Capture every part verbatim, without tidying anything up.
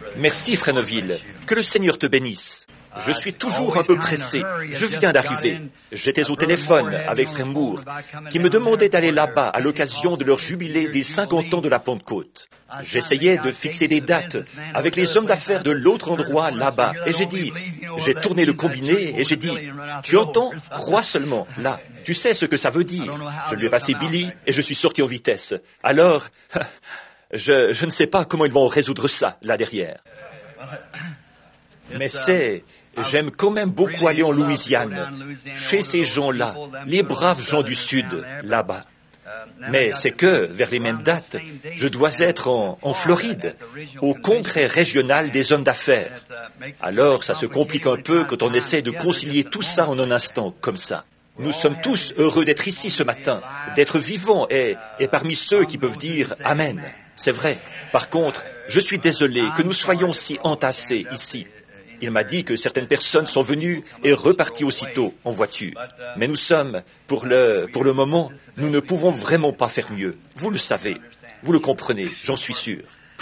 Merci, Frère Neville. Que le Seigneur te bénisse. Je suis toujours un peu pressé. Je viens d'arriver. J'étais au téléphone avec Frère Moore, qui me demandait d'aller là-bas à l'occasion de leur jubilé des cinquante ans de la Pentecôte. J'essayais de fixer des dates avec les hommes d'affaires de l'autre endroit là-bas. Et j'ai dit, j'ai tourné le combiné et j'ai dit, tu entends, crois seulement, là. Tu sais ce que ça veut dire. Je lui ai passé Billy et je suis sorti en vitesse. Alors, je, je ne sais pas comment ils vont résoudre ça, là derrière. Mais c'est... J'aime quand même beaucoup aller en Louisiane, chez ces gens-là, les braves gens du Sud, là-bas. Mais c'est que, vers les mêmes dates, je dois être en, en Floride, au congrès régional des hommes d'affaires. Alors, ça se complique un peu quand on essaie de concilier tout ça en un instant, comme ça. Nous sommes tous heureux d'être ici ce matin, d'être vivants et, et parmi ceux qui peuvent dire « Amen ». C'est vrai. Par contre, je suis désolé que nous soyons si entassés ici. Il m'a dit que certaines personnes sont venues et reparties aussitôt en voiture. Mais nous sommes, pour le, pour le moment, nous ne pouvons vraiment pas faire mieux. Vous le savez. Vous le comprenez, j'en suis sûr.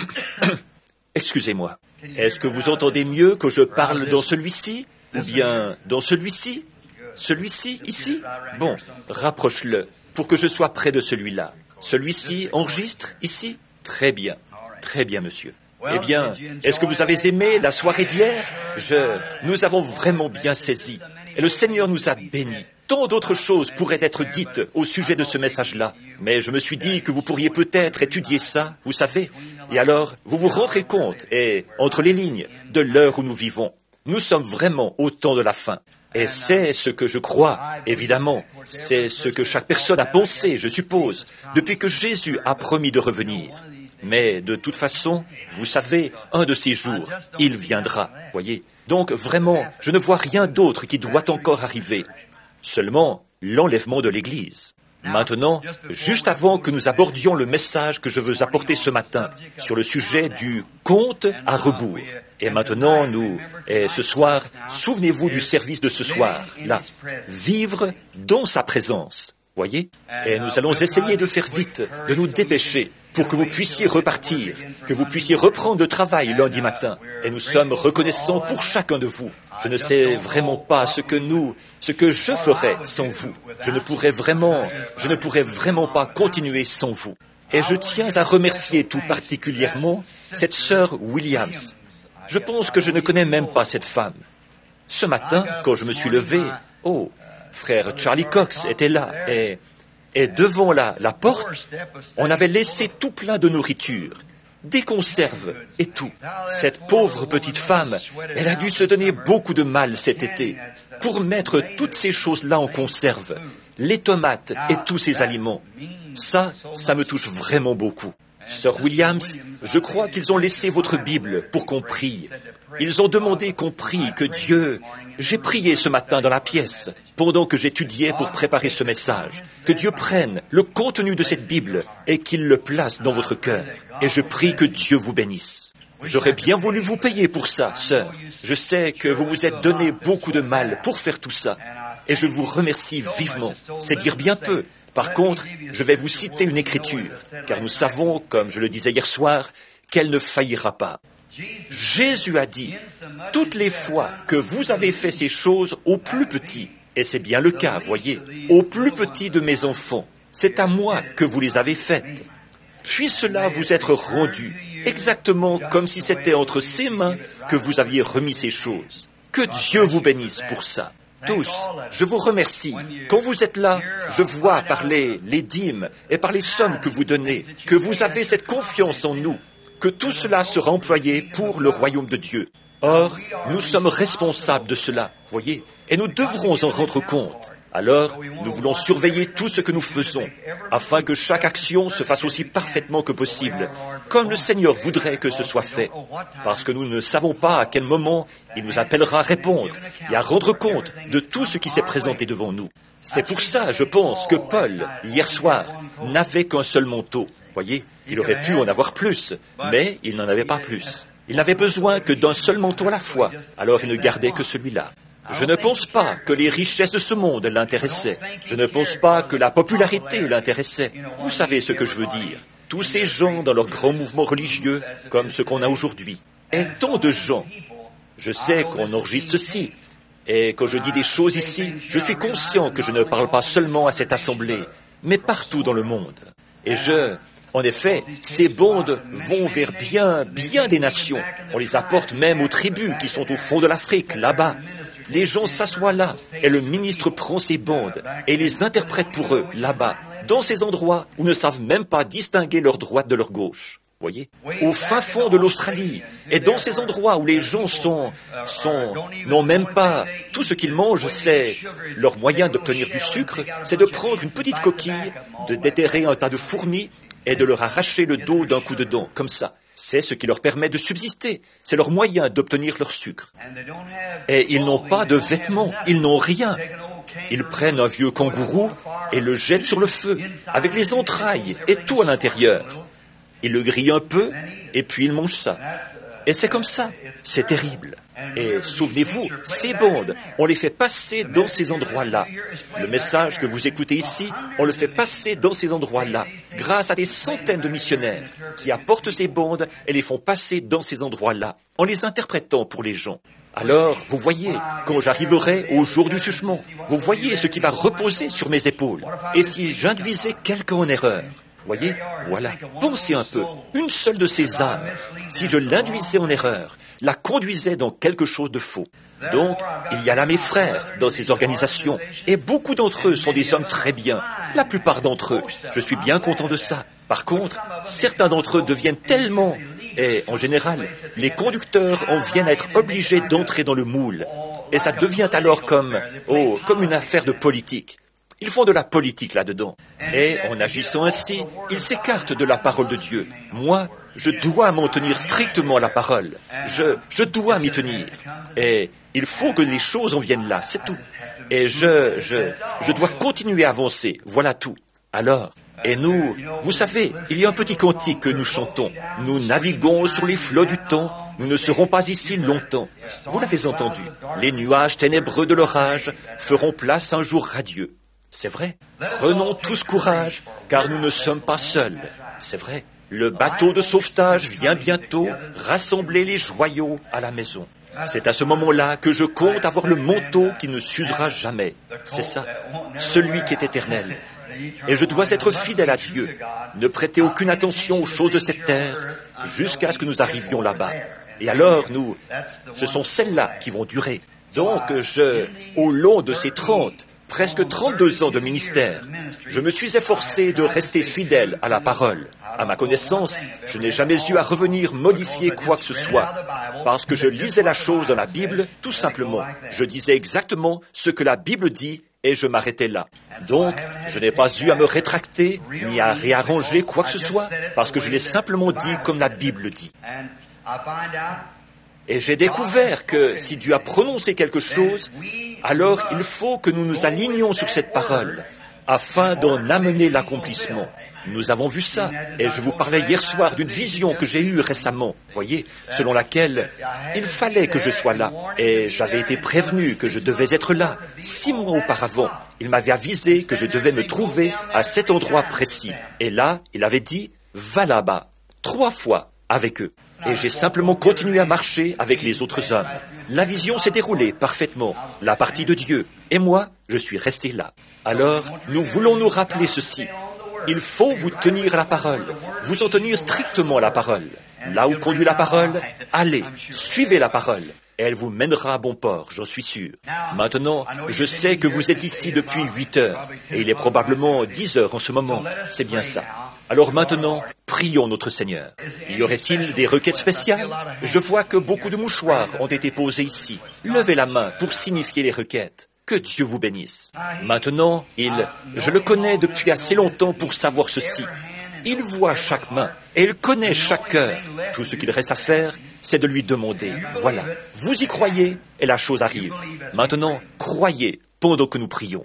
Excusez-moi. Est-ce que vous entendez mieux que je parle dans celui-ci? Ou bien dans celui-ci? Celui-ci, ici? Bon, rapproche-le pour que je sois près de celui-là. Celui-ci enregistre ici? Très bien. Très bien, monsieur. Eh bien, est-ce que vous avez aimé la soirée d'hier? Je... Nous avons vraiment bien saisi. Et le Seigneur nous a bénis. Tant d'autres choses pourraient être dites au sujet de ce message-là. Mais je me suis dit que vous pourriez peut-être étudier ça, vous savez. Et alors, vous vous rendrez compte, et entre les lignes, de l'heure où nous vivons. Nous sommes vraiment au temps de la fin. Et c'est ce que je crois, évidemment. C'est ce que chaque personne a pensé, je suppose, depuis que Jésus a promis de revenir. Mais de toute façon, vous savez, un de ces jours, il viendra, voyez. Donc vraiment, je ne vois rien d'autre qui doit encore arriver. Seulement l'enlèvement de l'Église. Maintenant, juste avant que nous abordions le message que je veux apporter ce matin sur le sujet du compte à rebours. Et maintenant, nous, et ce soir, souvenez-vous du service de ce soir, là, vivre dans sa présence, voyez. Et nous allons essayer de faire vite, de nous dépêcher, pour que vous puissiez repartir, que vous puissiez reprendre le travail lundi matin. Et nous sommes reconnaissants pour chacun de vous. Je ne sais vraiment pas ce que nous, ce que je ferais sans vous. Je ne pourrais vraiment, je ne pourrais vraiment pas continuer sans vous. Et je tiens à remercier tout particulièrement cette sœur Williams. Je pense que je ne connais même pas cette femme. Ce matin, quand je me suis levé, oh, frère Charlie Cox était là, et, et devant la, la porte, on avait laissé tout plein de nourriture, des conserves et tout. Cette pauvre petite femme, elle a dû se donner beaucoup de mal cet été pour mettre toutes ces choses-là en conserve, les tomates et tous ces aliments. Ça, ça me touche vraiment beaucoup. Sœur Williams, je crois qu'ils ont laissé votre Bible pour qu'on prie. Ils ont demandé qu'on prie, que Dieu... J'ai prié ce matin dans la pièce, pendant que j'étudiais pour préparer ce message, que Dieu prenne le contenu de cette Bible et qu'il le place dans votre cœur. Et je prie que Dieu vous bénisse. J'aurais bien voulu vous payer pour ça, sœur. Je sais que vous vous êtes donné beaucoup de mal pour faire tout ça. Et je vous remercie vivement. C'est dire bien peu. Par contre, je vais vous citer une écriture, car nous savons, comme je le disais hier soir, qu'elle ne faillira pas. Jésus a dit, « Toutes les fois que vous avez fait ces choses au plus petit, et c'est bien le cas, voyez, au plus petit de mes enfants, c'est à moi que vous les avez faites. Puis cela vous être rendu, exactement comme si c'était entre ses mains que vous aviez remis ces choses. Que Dieu vous bénisse pour ça. » Tous, je vous remercie. Quand vous êtes là, je vois par les, les dîmes et par les sommes que vous donnez, que vous avez cette confiance en nous, que tout cela sera employé pour le royaume de Dieu. Or, nous sommes responsables de cela, voyez, et nous devrons en rendre compte. Alors, nous voulons surveiller tout ce que nous faisons, afin que chaque action se fasse aussi parfaitement que possible, comme le Seigneur voudrait que ce soit fait, parce que nous ne savons pas à quel moment il nous appellera à répondre et à rendre compte de tout ce qui s'est présenté devant nous. C'est pour ça, je pense, que Paul, hier soir, n'avait qu'un seul manteau. Voyez, il aurait pu en avoir plus, mais il n'en avait pas plus. Il n'avait besoin que d'un seul manteau à la fois, alors il ne gardait que celui-là. Je ne pense pas que les richesses de ce monde l'intéressaient. Je ne pense pas que la popularité l'intéressait. Vous savez ce que je veux dire. Tous ces gens dans leurs grands mouvements religieux, comme ce qu'on a aujourd'hui. et tant de gens. Je sais qu'on enregistre ceci, et quand je dis des choses ici, je suis conscient que je ne parle pas seulement à cette assemblée, mais partout dans le monde. Et je... En effet, ces bandes vont vers bien, bien des nations. On les apporte même aux tribus qui sont au fond de l'Afrique, là-bas. Les gens s'assoient là, et le ministre prend ces bandes et les interprète pour eux, là-bas, dans ces endroits où ne savent même pas distinguer leur droite de leur gauche. Voyez, au fin fond de l'Australie, et dans ces endroits où les gens sont, sont, n'ont même pas, tout ce qu'ils mangent, c'est, leur moyen d'obtenir du sucre, c'est de prendre une petite coquille, de déterrer un tas de fourmis, et de leur arracher le dos d'un coup de dent, comme ça. C'est ce qui leur permet de subsister. C'est leur moyen d'obtenir leur sucre. Et ils n'ont pas de vêtements, ils n'ont rien. Ils prennent un vieux kangourou et le jettent sur le feu, avec les entrailles et tout à l'intérieur. Ils le grillent un peu, et puis ils mangent ça. Et c'est comme ça. C'est terrible. Et souvenez-vous, ces bandes, on les fait passer dans ces endroits-là. Le message que vous écoutez ici, on le fait passer dans ces endroits-là, grâce à des centaines de missionnaires qui apportent ces bandes et les font passer dans ces endroits-là, en les interprétant pour les gens. Alors, vous voyez, quand j'arriverai au jour du jugement, vous voyez ce qui va reposer sur mes épaules. Et si j'induisais quelqu'un en erreur, voyez, voilà, pensez un peu, une seule de ces âmes, si je l'induisais en erreur, la conduisait dans quelque chose de faux. Donc, il y a là mes frères dans ces organisations, et beaucoup d'entre eux sont des hommes très bien, la plupart d'entre eux. Je suis bien content de ça. Par contre, certains d'entre eux deviennent tellement, et en général, les conducteurs en viennent à être obligés d'entrer dans le moule, et ça devient alors comme, oh, comme une affaire de politique. Ils font de la politique là-dedans. Et en agissant ainsi, ils s'écartent de la parole de Dieu. Moi, je dois m'en tenir strictement à la parole. Je, je dois m'y tenir. Et il faut que les choses en viennent là, c'est tout. Et je, je, je dois continuer à avancer, voilà tout. Alors, et nous, vous savez, il y a un petit cantique que nous chantons. Nous naviguons sur les flots du temps, nous ne serons pas ici longtemps. Vous l'avez entendu. Les nuages ténébreux de l'orage feront place un jour radieux. C'est vrai. Prenons tous courage, car nous ne sommes pas seuls. C'est vrai. Le bateau de sauvetage vient bientôt rassembler les joyaux à la maison. C'est à ce moment-là que je compte avoir le manteau qui ne s'usera jamais. C'est ça. Celui qui est éternel. Et je dois être fidèle à Dieu. Ne prêter aucune attention aux choses de cette terre jusqu'à ce que nous arrivions là-bas. Et alors, nous, ce sont celles-là qui vont durer. Donc, je, au long de ces trente, presque trente-deux ans de ministère, je me suis efforcé de rester fidèle à la parole. À ma connaissance, je n'ai jamais eu à revenir modifier quoi que ce soit, parce que je lisais la chose dans la Bible, tout simplement. Je disais exactement ce que la Bible dit et je m'arrêtais là. Donc, je n'ai pas eu à me rétracter, ni à réarranger quoi que ce soit, parce que je l'ai simplement dit comme la Bible dit. Et j'ai découvert que si Dieu a prononcé quelque chose, alors il faut que nous nous alignions sur cette parole, afin d'en amener l'accomplissement. Nous avons vu ça, et je vous parlais hier soir d'une vision que j'ai eue récemment, voyez, selon laquelle il fallait que je sois là, et j'avais été prévenu que je devais être là. Six mois auparavant, il m'avait avisé que je devais me trouver à cet endroit précis. Et là, il avait dit, va là-bas, trois fois avec eux. Et j'ai simplement continué à marcher avec les autres hommes. La vision s'est déroulée parfaitement, la partie de Dieu, et moi, je suis resté là. Alors, nous voulons nous rappeler ceci. Il faut vous tenir à la parole, vous en tenir strictement à la parole. Là où conduit la parole, allez, suivez la parole. Et elle vous mènera à bon port, j'en suis sûr. Maintenant, je sais que vous êtes ici depuis huit heures, et il est probablement dix heures en ce moment. C'est bien ça. Alors maintenant, prions notre Seigneur. Y aurait-il des requêtes spéciales? Je vois que beaucoup de mouchoirs ont été posés ici. Levez la main pour signifier les requêtes. Que Dieu vous bénisse. Maintenant, il, je le connais depuis assez longtemps pour savoir ceci. Il voit chaque main et il connaît chaque cœur. Tout ce qu'il reste à faire, c'est de lui demander. Voilà, vous y croyez et la chose arrive. Maintenant, croyez pendant que nous prions.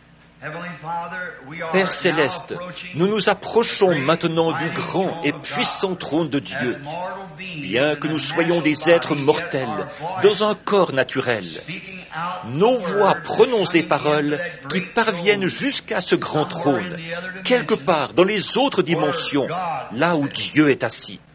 Père céleste, nous nous approchons maintenant du grand et puissant trône de Dieu. Bien que nous soyons des êtres mortels, dans un corps naturel, nos voix prononcent des paroles qui parviennent jusqu'à ce grand trône, quelque part dans les autres dimensions, là où Dieu est assis.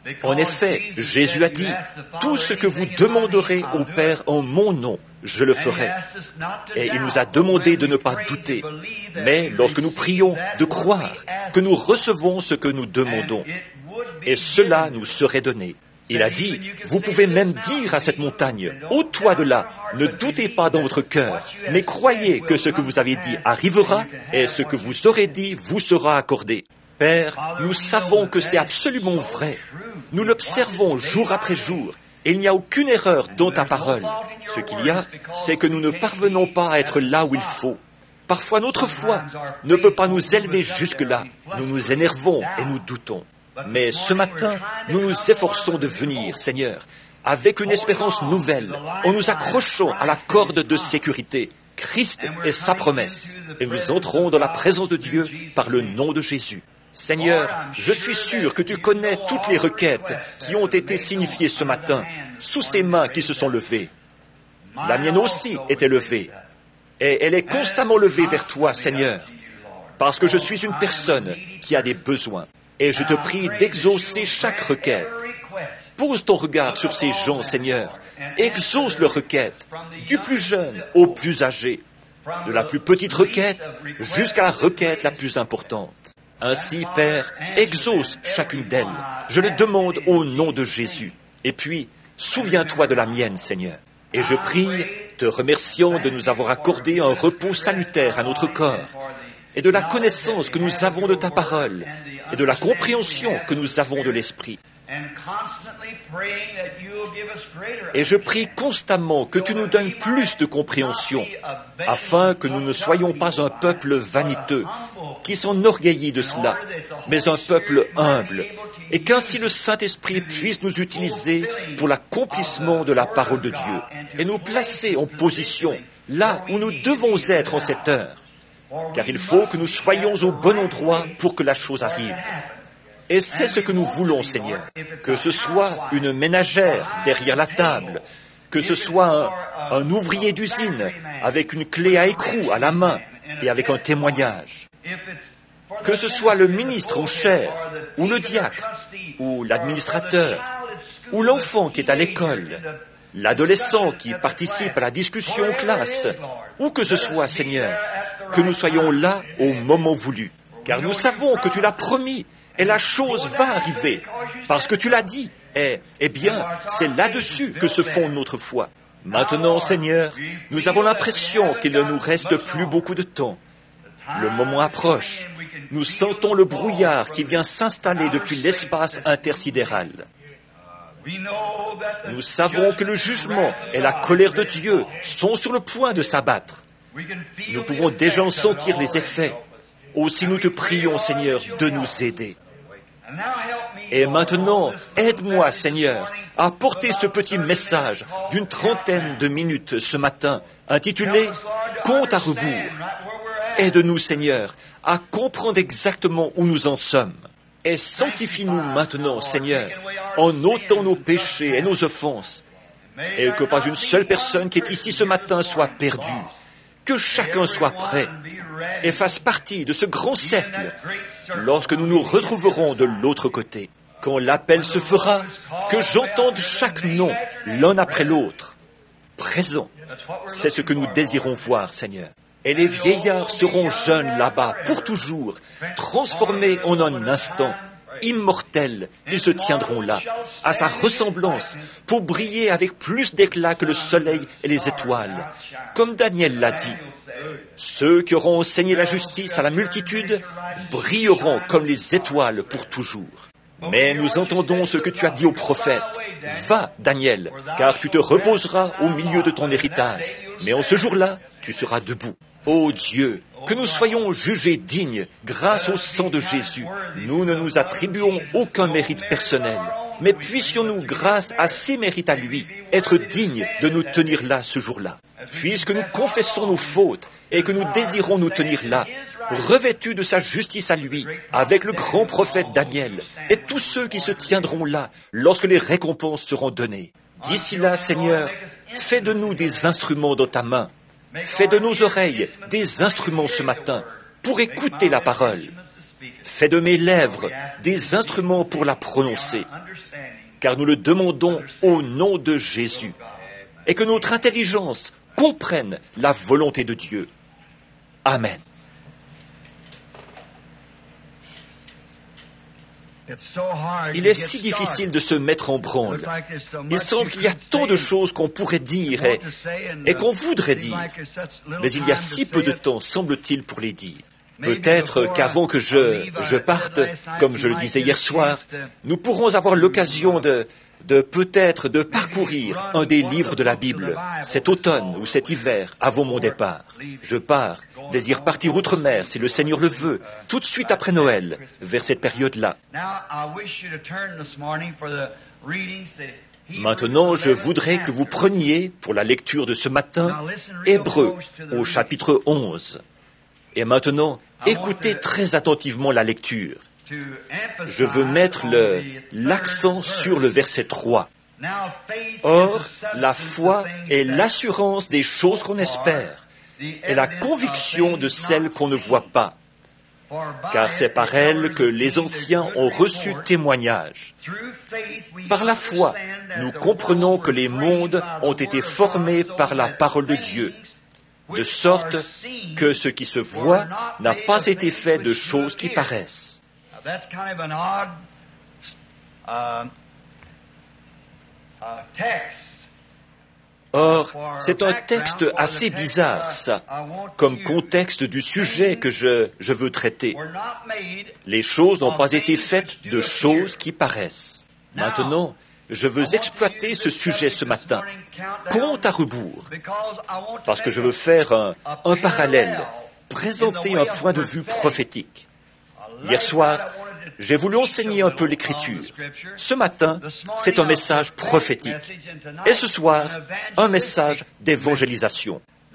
En effet, Jésus a dit, « Tout ce que vous demanderez au Père en mon nom, je le ferai. » Et il nous a demandé de ne pas douter, mais lorsque nous prions, de croire que nous recevons ce que nous demandons. Et cela nous serait donné. Il a dit, vous pouvez même dire à cette montagne, ôte-toi de là, ne doutez pas dans votre cœur, mais croyez que ce que vous avez dit arrivera, et ce que vous aurez dit vous sera accordé. Père, nous savons que c'est absolument vrai. Nous l'observons jour après jour, et il n'y a aucune erreur dans ta parole. Ce qu'il y a, c'est que nous ne parvenons pas à être là où il faut. Parfois, notre foi ne peut pas nous élever jusque-là. Nous nous énervons et nous doutons. Mais ce matin, nous nous efforçons de venir, Seigneur, avec une espérance nouvelle, en nous accrochant à la corde de sécurité, Christ et sa promesse. Et nous entrons dans la présence de Dieu par le nom de Jésus. Seigneur, je suis sûr que tu connais toutes les requêtes qui ont été signifiées ce matin, sous ces mains qui se sont levées. La mienne aussi était levée, et elle est constamment levée vers toi, Seigneur, parce que je suis une personne qui a des besoins. Et je te prie d'exaucer chaque requête. Pose ton regard sur ces gens, Seigneur. Exauce leurs requêtes, du plus jeune au plus âgé, de la plus petite requête jusqu'à la requête la plus importante. Ainsi, Père, exauce chacune d'elles. Je le demande au nom de Jésus. Et puis, souviens-toi de la mienne, Seigneur. Et je prie, te remerciant de nous avoir accordé un repos salutaire à notre corps, et de la connaissance que nous avons de ta parole, et de la compréhension que nous avons de l'Esprit. Et je prie constamment que tu nous donnes plus de compréhension, afin que nous ne soyons pas un peuple vaniteux, qui s'enorgueillit de cela, mais un peuple humble, et qu'ainsi le Saint-Esprit puisse nous utiliser pour l'accomplissement de la parole de Dieu, et nous placer en position là où nous devons être en cette heure, car il faut que nous soyons au bon endroit pour que la chose arrive. Et c'est ce que nous voulons, Seigneur, que ce soit une ménagère derrière la table, que ce soit un, un ouvrier d'usine avec une clé à écrou à la main et avec un témoignage, que ce soit le ministre en chair, ou le diacre, ou l'administrateur, ou l'enfant qui est à l'école, l'adolescent qui participe à la discussion en classe, où que ce soit, Seigneur, que nous soyons là au moment voulu, car nous savons que tu l'as promis, et la chose va arriver, parce que tu l'as dit, et, eh bien, c'est là-dessus que se fonde notre foi. Maintenant, Seigneur, nous avons l'impression qu'il ne nous reste plus beaucoup de temps. Le moment approche. Nous sentons le brouillard qui vient s'installer depuis l'espace intersidéral. Nous savons que le jugement et la colère de Dieu sont sur le point de s'abattre. Nous pouvons déjà en sentir les effets. Aussi nous te prions, Seigneur, de nous aider. Et maintenant, aide-moi, Seigneur, à porter ce petit message d'une trentaine de minutes ce matin, intitulé « Compte à rebours ». Aide-nous, Seigneur, à comprendre exactement où nous en sommes. Et sanctifie-nous maintenant, Seigneur, en ôtant nos péchés et nos offenses, et que pas une seule personne qui est ici ce matin soit perdue. Que chacun soit prêt et fasse partie de ce grand cercle lorsque nous nous retrouverons de l'autre côté. Quand l'appel se fera, que j'entende chaque nom, l'un après l'autre, présent. C'est ce que nous désirons voir, Seigneur. Et les vieillards seront jeunes là-bas, pour toujours, transformés en un instant, immortels, ils se tiendront là, à sa ressemblance, pour briller avec plus d'éclat que le soleil et les étoiles. Comme Daniel l'a dit, ceux qui auront enseigné la justice à la multitude brilleront comme les étoiles pour toujours. Mais nous entendons ce que tu as dit au prophète. Va, Daniel, car tu te reposeras au milieu de ton héritage. Mais en ce jour-là, tu seras debout. Ô Dieu, que nous soyons jugés dignes grâce au sang de Jésus. Nous ne nous attribuons aucun mérite personnel, mais puissions-nous, grâce à ses mérites à lui, être dignes de nous tenir là ce jour-là. Puisque nous confessons nos fautes et que nous désirons nous tenir là, revêtus de sa justice à lui, avec le grand prophète Daniel, et tous ceux qui se tiendront là lorsque les récompenses seront données. D'ici là, Seigneur, fais de nous des instruments dans ta main. Fais de nos oreilles des instruments ce matin pour écouter la parole. Fais de mes lèvres des instruments pour la prononcer. car nous le demandons au nom de Jésus, et que notre intelligence comprenne la volonté de Dieu. Amen. Il est si difficile de se mettre en branle. Il semble qu'il y a tant de choses qu'on pourrait dire et, et qu'on voudrait dire, mais il y a si peu de temps, semble-t-il, pour les dire. Peut-être qu'avant que je, je parte, comme je le disais hier soir, nous pourrons avoir l'occasion de, de peut-être de parcourir un des livres de la Bible, cet automne ou cet hiver, avant mon départ. Je pars, désire partir outre-mer, si le Seigneur le veut, tout de suite après Noël, vers cette période-là. Maintenant, je voudrais que vous preniez, pour la lecture de ce matin, Hébreux, au chapitre onze. Et maintenant, écoutez très attentivement la lecture. Je veux mettre le, l'accent sur le verset trois. Or, la foi est l'assurance des choses qu'on espère et la conviction de celles qu'on ne voit pas. Car c'est par elle que les anciens ont reçu témoignage. Par la foi, nous comprenons que les mondes ont été formés par la parole de Dieu, de sorte que ce qui se voit n'a pas été fait de choses qui paraissent. Or, c'est un texte assez bizarre, ça, comme contexte du sujet que je, je veux traiter. Les choses n'ont pas été faites de choses qui paraissent. Maintenant, je veux exploiter ce sujet ce matin, compte à rebours, parce que je veux faire un, un parallèle, présenter un point de vue prophétique. Hier soir, j'ai voulu enseigner un peu l'Écriture. Ce matin, c'est un message prophétique. Et ce soir, un message d'évangélisation.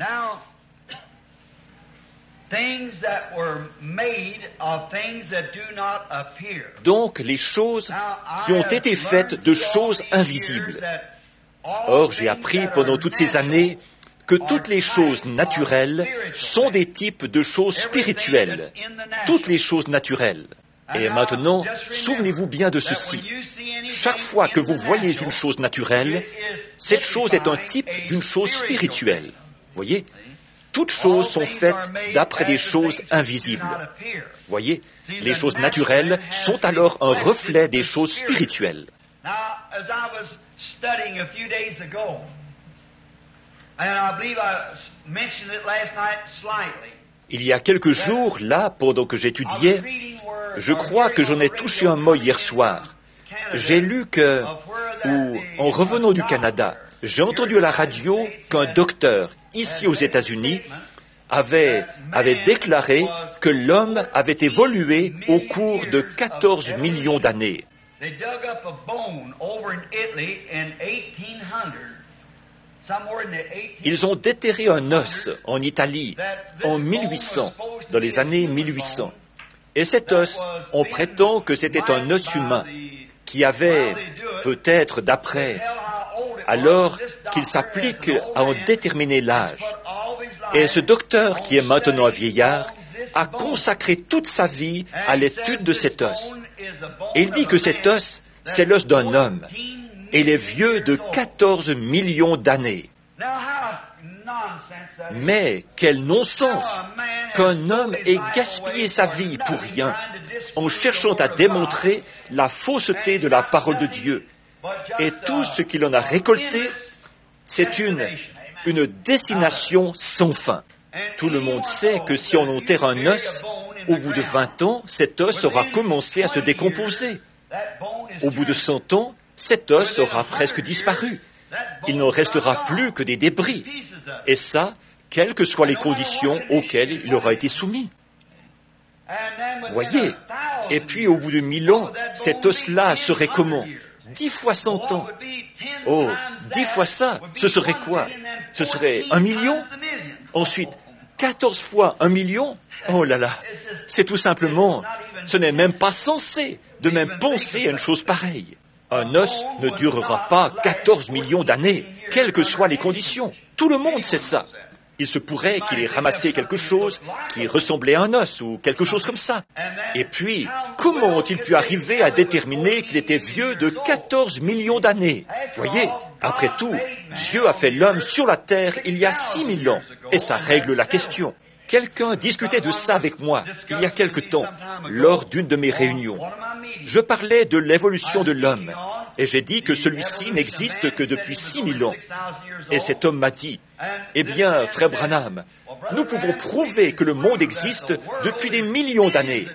Donc, les choses qui ont été faites de choses invisibles. Or, j'ai appris pendant toutes ces années que toutes les choses naturelles sont des types de choses spirituelles. Toutes les choses naturelles. Et maintenant, souvenez-vous bien de ceci. Chaque fois que vous voyez une chose naturelle, cette chose est un type d'une chose spirituelle. Voyez ? Toutes choses sont faites d'après des choses invisibles. Voyez ? Les choses naturelles sont alors un reflet des choses spirituelles. Il y a quelques jours, là, pendant que j'étudiais, je crois que j'en ai touché un mot hier soir. J'ai lu que, ou en revenant du Canada, j'ai entendu à la radio qu'un docteur, ici aux États-Unis, avait, avait déclaré que l'homme avait évolué au cours de quatorze millions d'années. Ils ont déterré un os en Italie en mille huit cents, dans les années mille huit cents. Et cet os, on prétend que c'était un os humain qui avait, peut-être d'après, alors qu'il s'applique à en déterminer l'âge. Et ce docteur, qui est maintenant un vieillard, a consacré toute sa vie à l'étude de cet os. Et il dit que cet os, c'est l'os d'un homme. Et il est vieux de quatorze millions d'années. Mais quel non-sens qu'un homme ait gaspillé sa vie pour rien, en cherchant à démontrer la fausseté de la parole de Dieu. Et tout ce qu'il en a récolté, c'est une, une destination sans fin. Tout le monde sait que si on enterre un os, au bout de vingt ans, cet os aura commencé à se décomposer. Au bout de cent ans, cet os aura presque disparu. Il n'en restera plus que des débris. Et ça, quelles que soient les conditions auxquelles il aura été soumis. Voyez. Et puis, au bout de mille ans, cet os-là serait comment? Dix fois cent ans. Oh, dix fois ça, ce serait quoi? Ce serait un million? Ensuite, quatorze fois un million? Oh là là, c'est tout simplement, ce n'est même pas censé de même penser à une chose pareille. Un os ne durera pas quatorze millions d'années, quelles que soient les conditions. Tout le monde sait ça. Il se pourrait qu'il ait ramassé quelque chose qui ressemblait à un os ou quelque chose comme ça. Et puis, comment ont-ils pu arriver à déterminer qu'il était vieux de quatorze millions d'années? Voyez, après tout, Dieu a fait l'homme sur la terre il y a six mille ans. Et ça règle la question. Quelqu'un discutait de ça avec moi il y a quelque temps, lors d'une de mes réunions. Je parlais de l'évolution de l'homme, et j'ai dit que celui-ci n'existe que depuis six mille ans. Et cet homme m'a dit, « Eh bien, frère Branham, nous pouvons prouver que le monde existe depuis des millions d'années.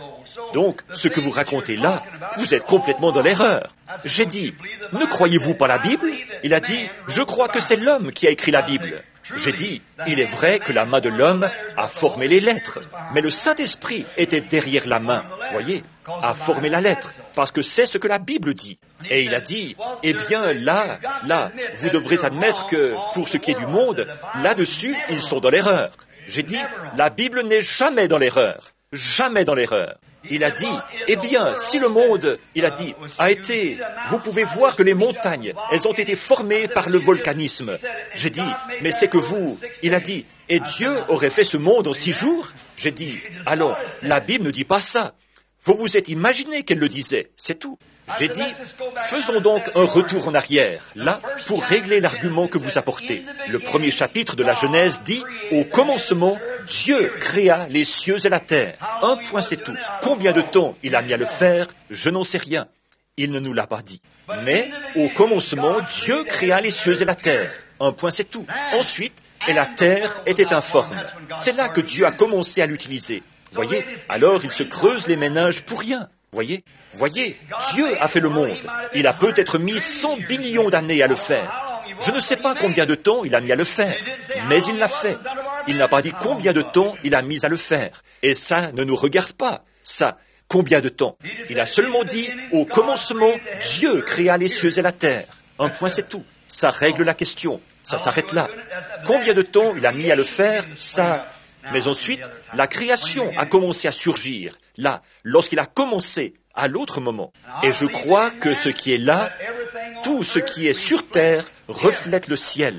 Donc, ce que vous racontez là, vous êtes complètement dans l'erreur. » J'ai dit, « Ne croyez-vous pas la Bible ?» Il a dit, « Je crois que c'est l'homme qui a écrit la Bible. » J'ai dit, il est vrai que la main de l'homme a formé les lettres, mais le Saint-Esprit était derrière la main, voyez, a formé la lettre, parce que c'est ce que la Bible dit. Et il a dit, eh bien là, là, vous devrez admettre que, pour ce qui est du monde, là-dessus, ils sont dans l'erreur. J'ai dit, la Bible n'est jamais dans l'erreur, jamais dans l'erreur. Il a dit, eh bien, si le monde, il a dit, a été, vous pouvez voir que les montagnes, elles ont été formées par le volcanisme. J'ai dit, mais c'est que vous, il a dit, et Dieu aurait fait ce monde en six jours? J'ai dit, allons, la Bible ne dit pas ça. Vous vous êtes imaginé qu'elle le disait, c'est tout. J'ai dit, faisons donc un retour en arrière, là, pour régler l'argument que vous apportez. Le premier chapitre de la Genèse dit, au commencement, Dieu créa les cieux et la terre. Un point, c'est tout. Combien de temps il a mis à le faire, je n'en sais rien. Il ne nous l'a pas dit. Mais, au commencement, Dieu créa les cieux et la terre. Un point, c'est tout. Ensuite, et la terre était informe. C'est là que Dieu a commencé à l'utiliser. Voyez, alors il se creuse les méninges pour rien. Voyez, voyez, Dieu a fait le monde. Il a peut-être mis cent billions d'années à le faire. Je ne sais pas combien de temps il a mis à le faire, mais il l'a fait. Il n'a pas dit combien de temps il a mis à le faire. Et ça ne nous regarde pas. Ça, combien de temps? Il a seulement dit, au commencement, Dieu créa les cieux et la terre. Un point, c'est tout. Ça règle la question. Ça s'arrête là. Combien de temps il a mis à le faire? Ça... Mais ensuite, la création a commencé à surgir, là, lorsqu'il a commencé, à l'autre moment. Et je crois que ce qui est là, tout ce qui est sur terre, reflète le ciel.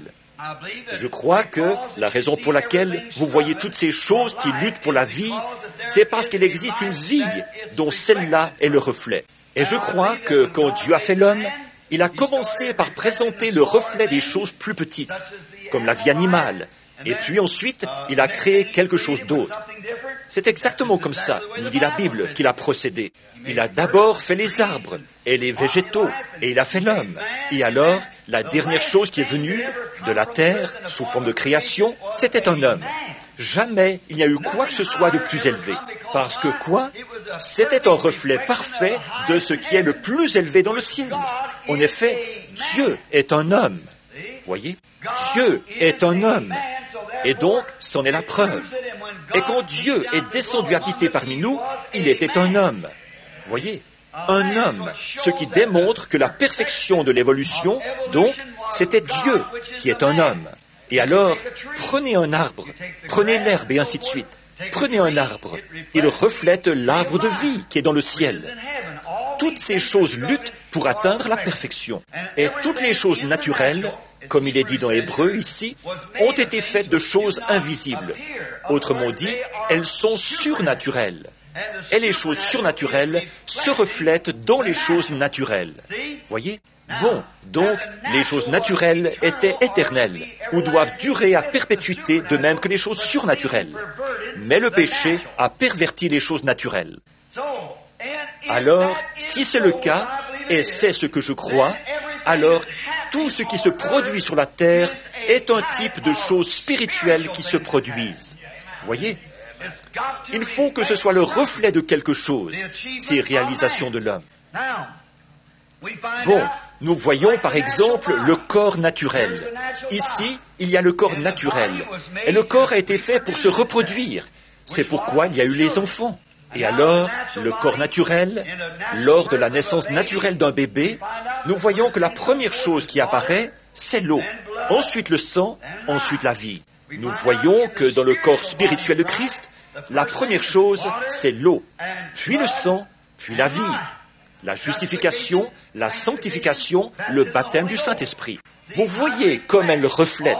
Je crois que la raison pour laquelle vous voyez toutes ces choses qui luttent pour la vie, c'est parce qu'il existe une vie dont celle-là est le reflet. Et je crois que quand Dieu a fait l'homme, il a commencé par présenter le reflet des choses plus petites, comme la vie animale. Et puis ensuite, il a créé quelque chose d'autre. C'est exactement comme ça, nous dit la Bible, qu'il a procédé. Il a d'abord fait les arbres et les végétaux, et il a fait l'homme. Et alors, la dernière chose qui est venue de la terre, sous forme de création, c'était un homme. Jamais il n'y a eu quoi que ce soit de plus élevé. Parce que quoi? C'était un reflet parfait de ce qui est le plus élevé dans le ciel. En effet, Dieu est un homme. Voyez? Dieu est un homme. Et donc, c'en est la preuve. Et quand Dieu est descendu habiter parmi nous, il était un homme. Voyez, un homme, ce qui démontre que la perfection de l'évolution, donc, c'était Dieu qui est un homme. Et alors, prenez un arbre, prenez l'herbe et ainsi de suite. Prenez un arbre, il reflète l'arbre de vie qui est dans le ciel. Toutes ces choses luttent pour atteindre la perfection. Et toutes les choses naturelles, comme il est dit dans Hébreu ici, ont été faites de choses invisibles. Autrement dit, elles sont surnaturelles. Et les choses surnaturelles se reflètent dans les choses naturelles. Voyez? Bon, donc, les choses naturelles étaient éternelles, ou doivent durer à perpétuité de même que les choses surnaturelles. Mais le péché a perverti les choses naturelles. Alors, si c'est le cas, et c'est ce que je crois, alors tout ce qui se produit sur la terre est un type de choses spirituelles qui se produisent. Voyez? Il faut que ce soit le reflet de quelque chose, ces réalisations de l'homme. Bon, nous voyons par exemple le corps naturel. Ici, il y a le corps naturel. Et le corps a été fait pour se reproduire. C'est pourquoi il y a eu les enfants. Et alors, le corps naturel, lors de la naissance naturelle d'un bébé, nous voyons que la première chose qui apparaît, c'est l'eau. Ensuite le sang, ensuite la vie. Nous voyons que dans le corps spirituel de Christ, la première chose, c'est l'eau, puis le sang, puis la vie. La justification, la sanctification, le baptême du Saint-Esprit. Vous voyez comme elle reflète.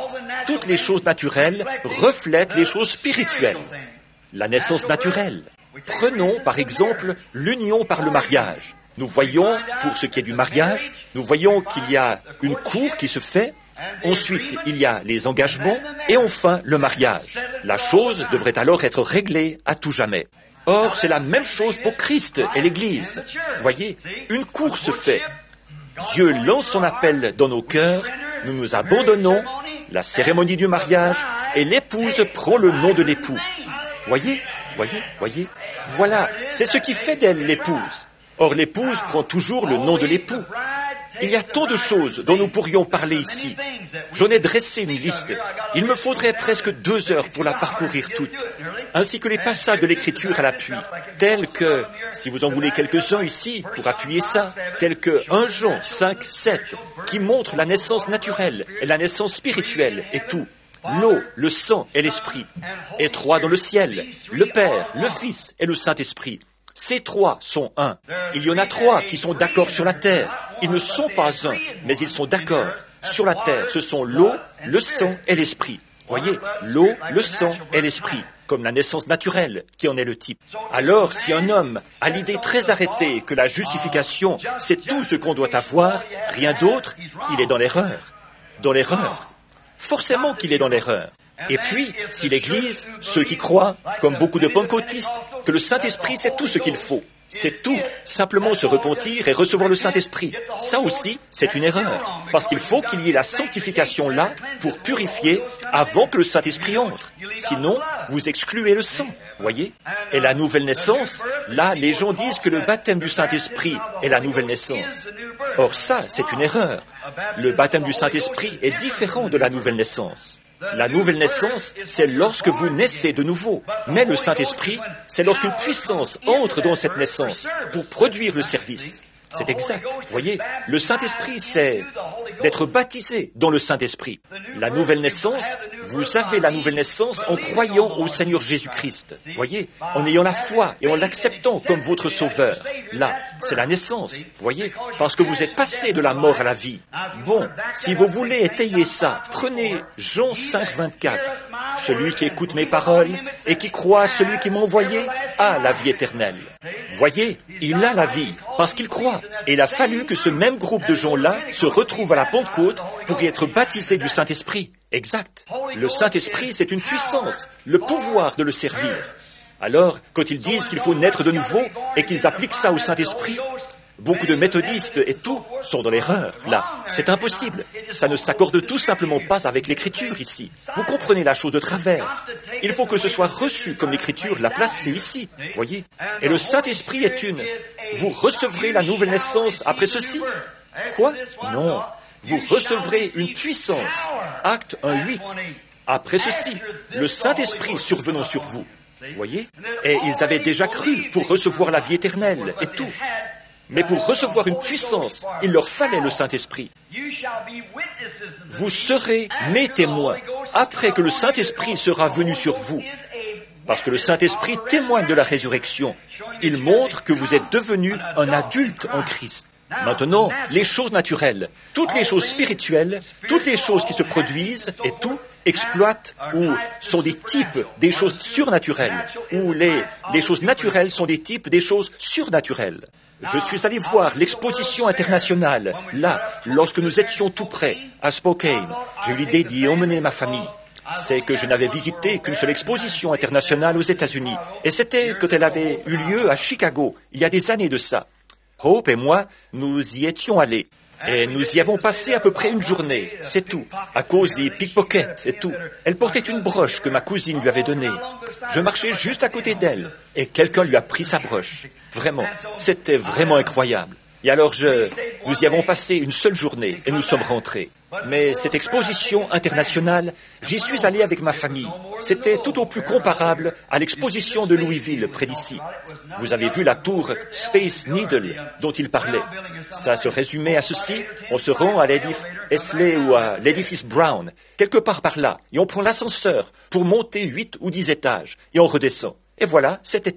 toutes les choses naturelles reflètent les choses spirituelles. La naissance naturelle. Prenons par exemple l'union par le mariage. Nous voyons, pour ce qui est du mariage, nous voyons qu'il y a une cour qui se fait, ensuite il y a les engagements et enfin le mariage. La chose devrait alors être réglée à tout jamais. Or, c'est la même chose pour Christ et l'Église. Voyez, une cour se fait. Dieu lance son appel dans nos cœurs, nous nous abandonnons, la cérémonie du mariage, et l'épouse prend le nom de l'époux. Voyez, voyez, voyez. Voilà, c'est ce qui fait d'elle l'épouse. Or, l'épouse prend toujours le nom de l'époux. Il y a tant de choses dont nous pourrions parler ici. J'en ai dressé une liste. Il me faudrait presque deux heures pour la parcourir toute, ainsi que les passages de l'Écriture à l'appui, tels que, si vous en voulez quelques-uns ici, pour appuyer ça, tels que un Jean cinq, sept, qui montre la naissance naturelle et la naissance spirituelle et tout. L'eau, le sang et l'Esprit. Et trois dans le ciel, le Père, le Fils et le Saint-Esprit. Ces trois sont un. Il y en a trois qui sont d'accord sur la terre. Ils ne sont pas un, mais ils sont d'accord. Sur la terre, ce sont l'eau, le sang et l'esprit. Voyez, l'eau, le sang et l'esprit, comme la naissance naturelle, qui en est le type. Alors, si un homme a l'idée très arrêtée que la justification, c'est tout ce qu'on doit avoir, rien d'autre, il est dans l'erreur. Dans l'erreur. Forcément qu'il est dans l'erreur. Et puis, si l'Église, ceux qui croient, comme beaucoup de pentecôtistes, que le Saint-Esprit, c'est tout ce qu'il faut. C'est tout. Simplement se repentir et recevoir le Saint-Esprit. Ça aussi, c'est une erreur. Parce qu'il faut qu'il y ait la sanctification là pour purifier avant que le Saint-Esprit entre. Sinon, vous excluez le sang. Voyez? Et la nouvelle naissance, là, les gens disent que le baptême du Saint-Esprit est la nouvelle naissance. Or ça, c'est une erreur. Le baptême du Saint-Esprit est différent de la nouvelle naissance. La nouvelle naissance, c'est lorsque vous naissez de nouveau. Mais le Saint-Esprit, c'est lorsqu'une puissance entre dans cette naissance pour produire le service. C'est exact. Vous voyez, le Saint-Esprit, c'est d'être baptisé dans le Saint-Esprit. La nouvelle naissance, vous avez la nouvelle naissance en croyant au Seigneur Jésus-Christ. Voyez, en ayant la foi et en l'acceptant comme votre sauveur. Là, c'est la naissance. Voyez, parce que vous êtes passé de la mort à la vie. Bon, si vous voulez étayer ça, prenez Jean cinq, vingt-quatre. Celui qui écoute mes paroles et qui croit à celui qui m'a envoyé a la vie éternelle. Voyez, il a la vie parce qu'il croit. Et il a fallu que ce même groupe de gens-là se retrouve à la Pentecôte pour y être baptisé du Saint-Esprit. Exact. Le Saint-Esprit, c'est une puissance, le pouvoir de le servir. Alors, quand ils disent qu'il faut naître de nouveau et qu'ils appliquent ça au Saint-Esprit, beaucoup de méthodistes et tout sont dans l'erreur, là. C'est impossible. Ça ne s'accorde tout simplement pas avec l'Écriture ici. Vous comprenez la chose de travers. Il faut que ce soit reçu comme l'Écriture l'a placé ici, voyez. Et le Saint-Esprit est une... Vous recevrez la nouvelle naissance après ceci. Quoi? Non. Vous recevrez une puissance. Acte un, huit. Après ceci, le Saint-Esprit survenant sur vous. Voyez? Et ils avaient déjà cru pour recevoir la vie éternelle et tout. Mais pour recevoir une puissance, il leur fallait le Saint-Esprit. Vous serez mes témoins après que le Saint-Esprit sera venu sur vous. Parce que le Saint-Esprit témoigne de la résurrection. Il montre que vous êtes devenu un adulte en Christ. Maintenant, les choses naturelles, toutes les choses spirituelles, toutes les choses qui se produisent et tout, exploitent ou sont des types des choses surnaturelles, ou les, les choses naturelles sont des types des choses surnaturelles. Je suis allé voir l'exposition internationale, là, lorsque nous étions tout près, à Spokane. J'ai eu l'idée d'y emmener ma famille. C'est que je n'avais visité qu'une seule exposition internationale aux États-Unis, et c'était quand elle avait eu lieu à Chicago, il y a des années de ça. Hope et moi, nous y étions allés. Et nous y avons passé à peu près une journée, c'est tout, à cause des pickpockets et tout. Elle portait une broche que ma cousine lui avait donnée. Je marchais juste à côté d'elle, et quelqu'un lui a pris sa broche. Vraiment, c'était vraiment incroyable. Et alors je, nous y avons passé une seule journée, et nous sommes rentrés. Mais cette exposition internationale, j'y suis allé avec ma famille. C'était tout au plus comparable à l'exposition de Louisville, près d'ici. Vous avez vu la tour Space Needle dont il parlait. Ça se résumait à ceci. On se rend à l'édifice Esley ou à l'édifice Brown, quelque part par là, et on prend l'ascenseur pour monter huit ou dix étages, et on redescend. Et voilà, c'était tout.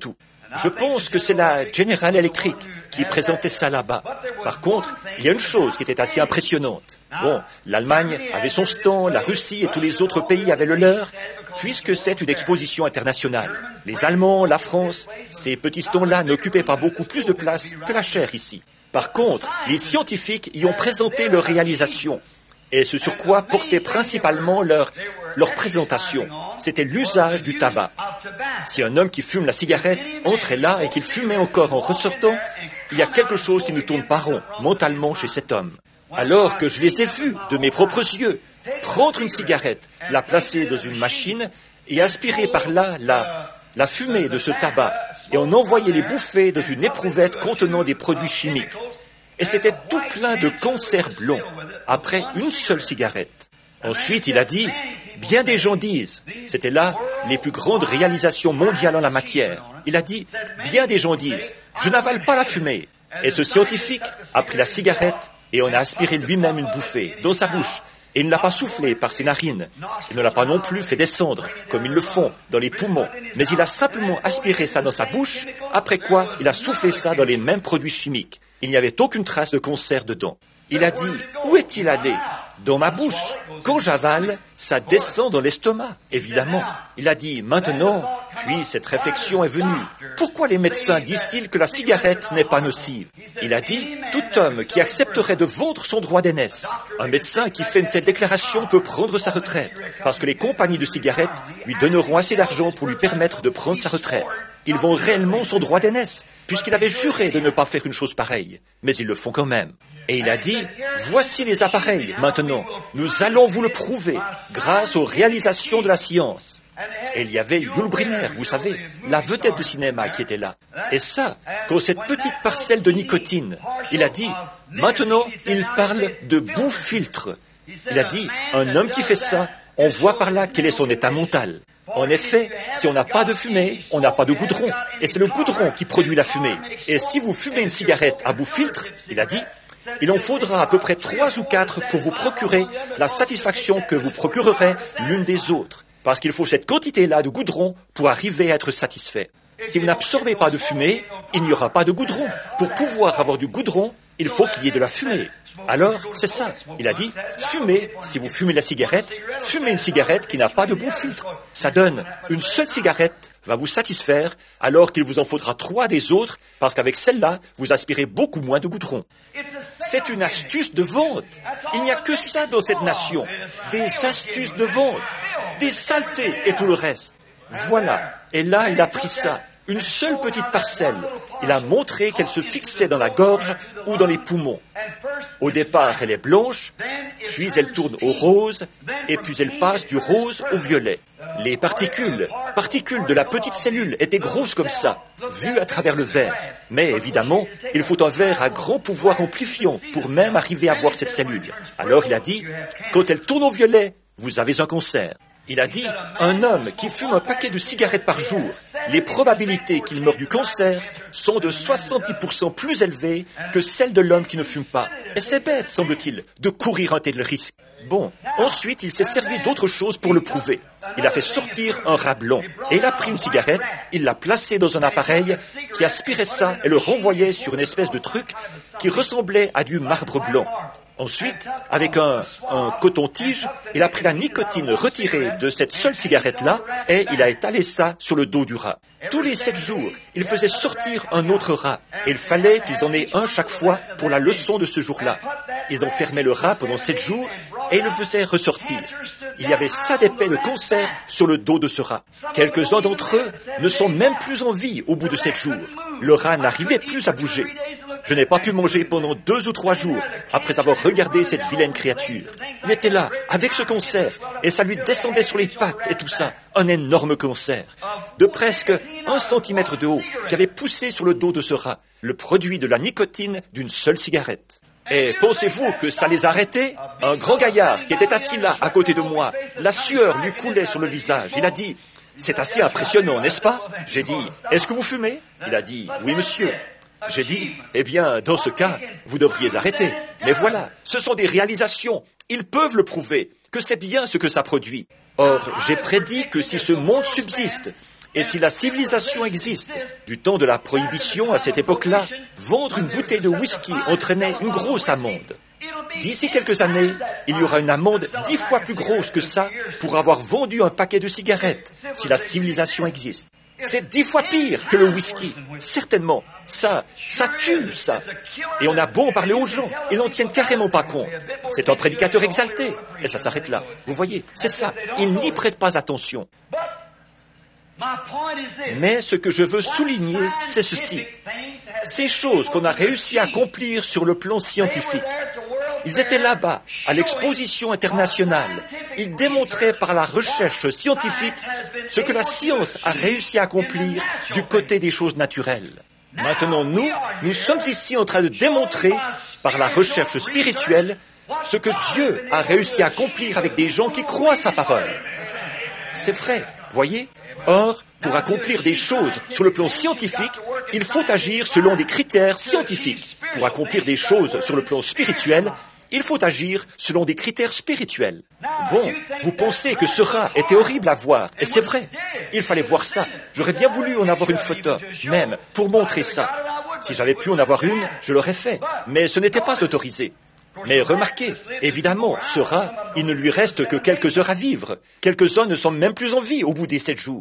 Je pense que c'est la General Electric qui présentait ça là-bas. Par contre, il y a une chose qui était assez impressionnante. Bon, l'Allemagne avait son stand, la Russie et tous les autres pays avaient le leur, puisque c'est une exposition internationale. Les Allemands, la France, ces petits stands-là n'occupaient pas beaucoup plus de place que la chair ici. Par contre, les scientifiques y ont présenté leurs réalisations. Et ce sur quoi portait principalement leur, leur présentation, c'était l'usage du tabac. Si un homme qui fume la cigarette entrait là et qu'il fumait encore en ressortant, il y a quelque chose qui ne tourne pas rond, mentalement, chez cet homme. Alors que je les ai vus de mes propres yeux prendre une cigarette, la placer dans une machine et aspirer par là la, la fumée de ce tabac et en envoyer les bouffées dans une éprouvette contenant des produits chimiques. Et c'était tout plein de cancers blonds, après une seule cigarette. Ensuite, il a dit, bien des gens disent, c'était là les plus grandes réalisations mondiales en la matière. Il a dit, bien des gens disent, je n'avale pas la fumée. Et ce scientifique a pris la cigarette et en a aspiré lui-même une bouffée dans sa bouche. Et il ne l'a pas soufflé par ses narines. Il ne l'a pas non plus fait descendre, comme ils le font, dans les poumons. Mais il a simplement aspiré ça dans sa bouche, après quoi il a soufflé ça dans les mêmes produits chimiques. Il n'y avait aucune trace de cancer dedans. Il a dit, où est-il allé? Dans ma bouche. Quand j'avale, ça descend dans l'estomac, évidemment. Il a dit, maintenant, puis cette réflexion est venue. Pourquoi les médecins disent-ils que la cigarette n'est pas nocive? Il a dit, tout homme qui accepterait de vendre son droit d'aînesse. Un médecin qui fait une telle déclaration peut prendre sa retraite, parce que les compagnies de cigarettes lui donneront assez d'argent pour lui permettre de prendre sa retraite. Ils vont réellement son droit d'aînesse, puisqu'il avait juré de ne pas faire une chose pareille. Mais ils le font quand même. Et il a dit, voici les appareils, maintenant. Nous allons vous le prouver, grâce aux réalisations de la science. Et il y avait Yul Brynner, vous savez, la vedette de cinéma qui était là. Et ça, quand cette petite parcelle de nicotine, il a dit, maintenant, il parle de boue-filtre. Il a dit, un homme qui fait ça, on voit par là quel est son état mental. En effet, si on n'a pas de fumée, on n'a pas de goudron. Et c'est le goudron qui produit la fumée. Et si vous fumez une cigarette à boue-filtre, il a dit, il en faudra à peu près trois ou quatre pour vous procurer la satisfaction que vous procurerez l'une des autres. Parce qu'il faut cette quantité-là de goudron pour arriver à être satisfait. Si vous n'absorbez pas de fumée, il n'y aura pas de goudron. Pour pouvoir avoir du goudron, il faut qu'il y ait de la fumée. Alors, c'est ça. Il a dit, fumez, si vous fumez la cigarette, fumez une cigarette qui n'a pas de boue-filtre. Ça donne, une seule cigarette va vous satisfaire, alors qu'il vous en faudra trois des autres, parce qu'avec celle-là, vous aspirez beaucoup moins de goudron. C'est une astuce de vente. Il n'y a que ça dans cette nation. Des astuces de vente, des saletés et tout le reste. Voilà. Et là, il a pris ça. Une seule petite parcelle. Il a montré qu'elle se fixait dans la gorge ou dans les poumons. Au départ, elle est blanche, puis elle tourne au rose, et puis elle passe du rose au violet. Les particules, particules de la petite cellule étaient grosses comme ça, vues à travers le verre. Mais évidemment, il faut un verre à grand pouvoir amplifiant pour même arriver à voir cette cellule. Alors il a dit, quand elle tourne au violet, vous avez un cancer. Il a dit, un homme qui fume un paquet de cigarettes par jour, les probabilités qu'il meure du cancer sont de soixante-dix pour cent plus élevées que celles de l'homme qui ne fume pas. Et c'est bête, semble-t-il, de courir un tel risque. Bon, ensuite, il s'est servi d'autre chose pour le prouver. Il a fait sortir un rat blanc et il a pris une cigarette, il l'a placée dans un appareil qui aspirait ça et le renvoyait sur une espèce de truc qui ressemblait à du marbre blanc. Ensuite, avec un, un coton-tige, il a pris la nicotine retirée de cette seule cigarette-là et il a étalé ça sur le dos du rat. Tous les sept jours, il faisait sortir un autre rat et il fallait qu'ils en aient un chaque fois pour la leçon de ce jour-là. Ils enfermaient le rat pendant sept jours et ils le faisaient ressortir. Il y avait ça d'épais de cancer sur le dos de ce rat. Quelques-uns d'entre eux ne sont même plus en vie au bout de sept jours. Le rat n'arrivait plus à bouger. Je n'ai pas pu manger pendant deux ou trois jours après avoir regardé cette vilaine créature. Il était là, avec ce cancer, et ça lui descendait sur les pattes et tout ça, un énorme cancer, de presque un centimètre de haut, qui avait poussé sur le dos de ce rat, le produit de la nicotine d'une seule cigarette. Et pensez-vous que ça les arrêtait? Un grand gaillard qui était assis là, à côté de moi, la sueur lui coulait sur le visage. Il a dit, « C'est assez impressionnant, n'est-ce pas ?» J'ai dit, « Est-ce que vous fumez ?» Il a dit, « Oui, monsieur. » J'ai dit, eh bien, dans ce cas, vous devriez arrêter. Mais voilà, ce sont des réalisations. Ils peuvent le prouver, que c'est bien ce que ça produit. Or, j'ai prédit que si ce monde subsiste, Et si la civilisation existe, du temps de la prohibition à cette époque-là, vendre une bouteille de whisky entraînait une grosse amende. D'ici quelques années, il y aura une amende dix fois plus grosse que ça pour avoir vendu un paquet de cigarettes, si la civilisation existe. C'est dix fois pire que le whisky, certainement. Ça, ça tue, ça. Et on a beau en parler aux gens, ils n'en tiennent carrément pas compte. C'est un prédicateur exalté. Et ça s'arrête là. Vous voyez, c'est ça. Ils n'y prêtent pas attention. Mais ce que je veux souligner, c'est ceci. Ces choses qu'on a réussi à accomplir sur le plan scientifique, ils étaient là-bas, à l'exposition internationale. Ils démontraient par la recherche scientifique ce que la science a réussi à accomplir du côté des choses naturelles. Maintenant, nous, nous sommes ici en train de démontrer, par la recherche spirituelle, ce que Dieu a réussi à accomplir avec des gens qui croient sa parole. C'est vrai, voyez ? Or, pour accomplir des choses sur le plan scientifique, il faut agir selon des critères scientifiques. Pour accomplir des choses sur le plan spirituel, il faut agir selon des critères spirituels. Bon, vous pensez que ce rat était horrible à voir, et c'est vrai. Il fallait voir ça. J'aurais bien voulu en avoir une photo, même, pour montrer ça. Si j'avais pu en avoir une, je l'aurais fait, mais ce n'était pas autorisé. Mais remarquez, évidemment, ce rat, il ne lui reste que quelques heures à vivre. Quelques-uns ne sont même plus en vie au bout des sept jours.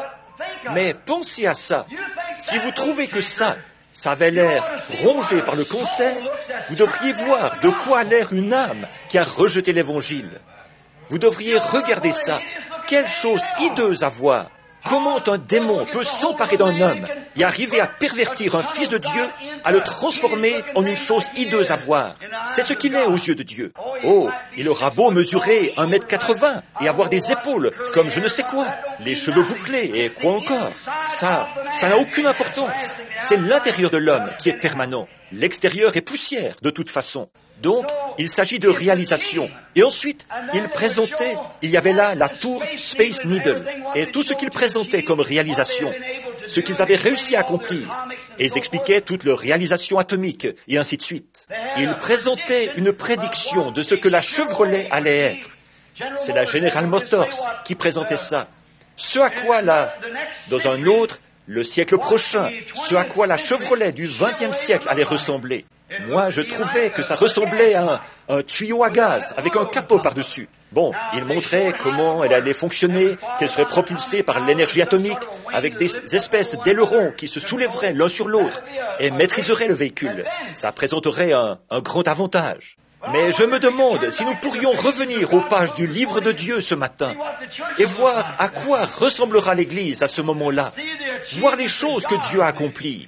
Mais pensez à ça. Si vous trouvez que ça, ça avait l'air rongé par le cancer, vous devriez voir de quoi a l'air une âme qui a rejeté l'Évangile. Vous devriez regarder ça. Quelle chose hideuse à voir. Comment un démon peut s'emparer d'un homme et arriver à pervertir un fils de Dieu, à le transformer en une chose hideuse à voir. C'est ce qu'il est aux yeux de Dieu. Oh, il aura beau mesurer un mètre quatre-vingts et avoir des épaules comme je ne sais quoi, les cheveux bouclés et quoi encore. Ça, ça n'a aucune importance. C'est l'intérieur de l'homme qui est permanent. L'extérieur est poussière, de toute façon. Donc, il s'agit de réalisation. Et ensuite, il présentait, il y avait là la tour Space Needle, et tout ce qu'ils présentaient comme réalisation, ce qu'ils avaient réussi à accomplir. Et ils expliquaient toute leur réalisation atomique, et ainsi de suite. Ils présentaient une prédiction de ce que la Chevrolet allait être. C'est la General Motors qui présentait ça. Ce à quoi, là, dans un autre, le siècle prochain, ce à quoi la Chevrolet du vingtième siècle allait ressembler. Moi, je trouvais que ça ressemblait à un, un tuyau à gaz avec un capot par-dessus. Bon, il montrait comment elle allait fonctionner, qu'elle serait propulsée par l'énergie atomique, avec des espèces d'ailerons qui se soulèveraient l'un sur l'autre et maîtriseraient le véhicule. Ça présenterait un, un grand avantage. Mais je me demande si nous pourrions revenir aux pages du livre de Dieu ce matin et voir à quoi ressemblera l'Église à ce moment-là, voir les choses que Dieu a accomplies.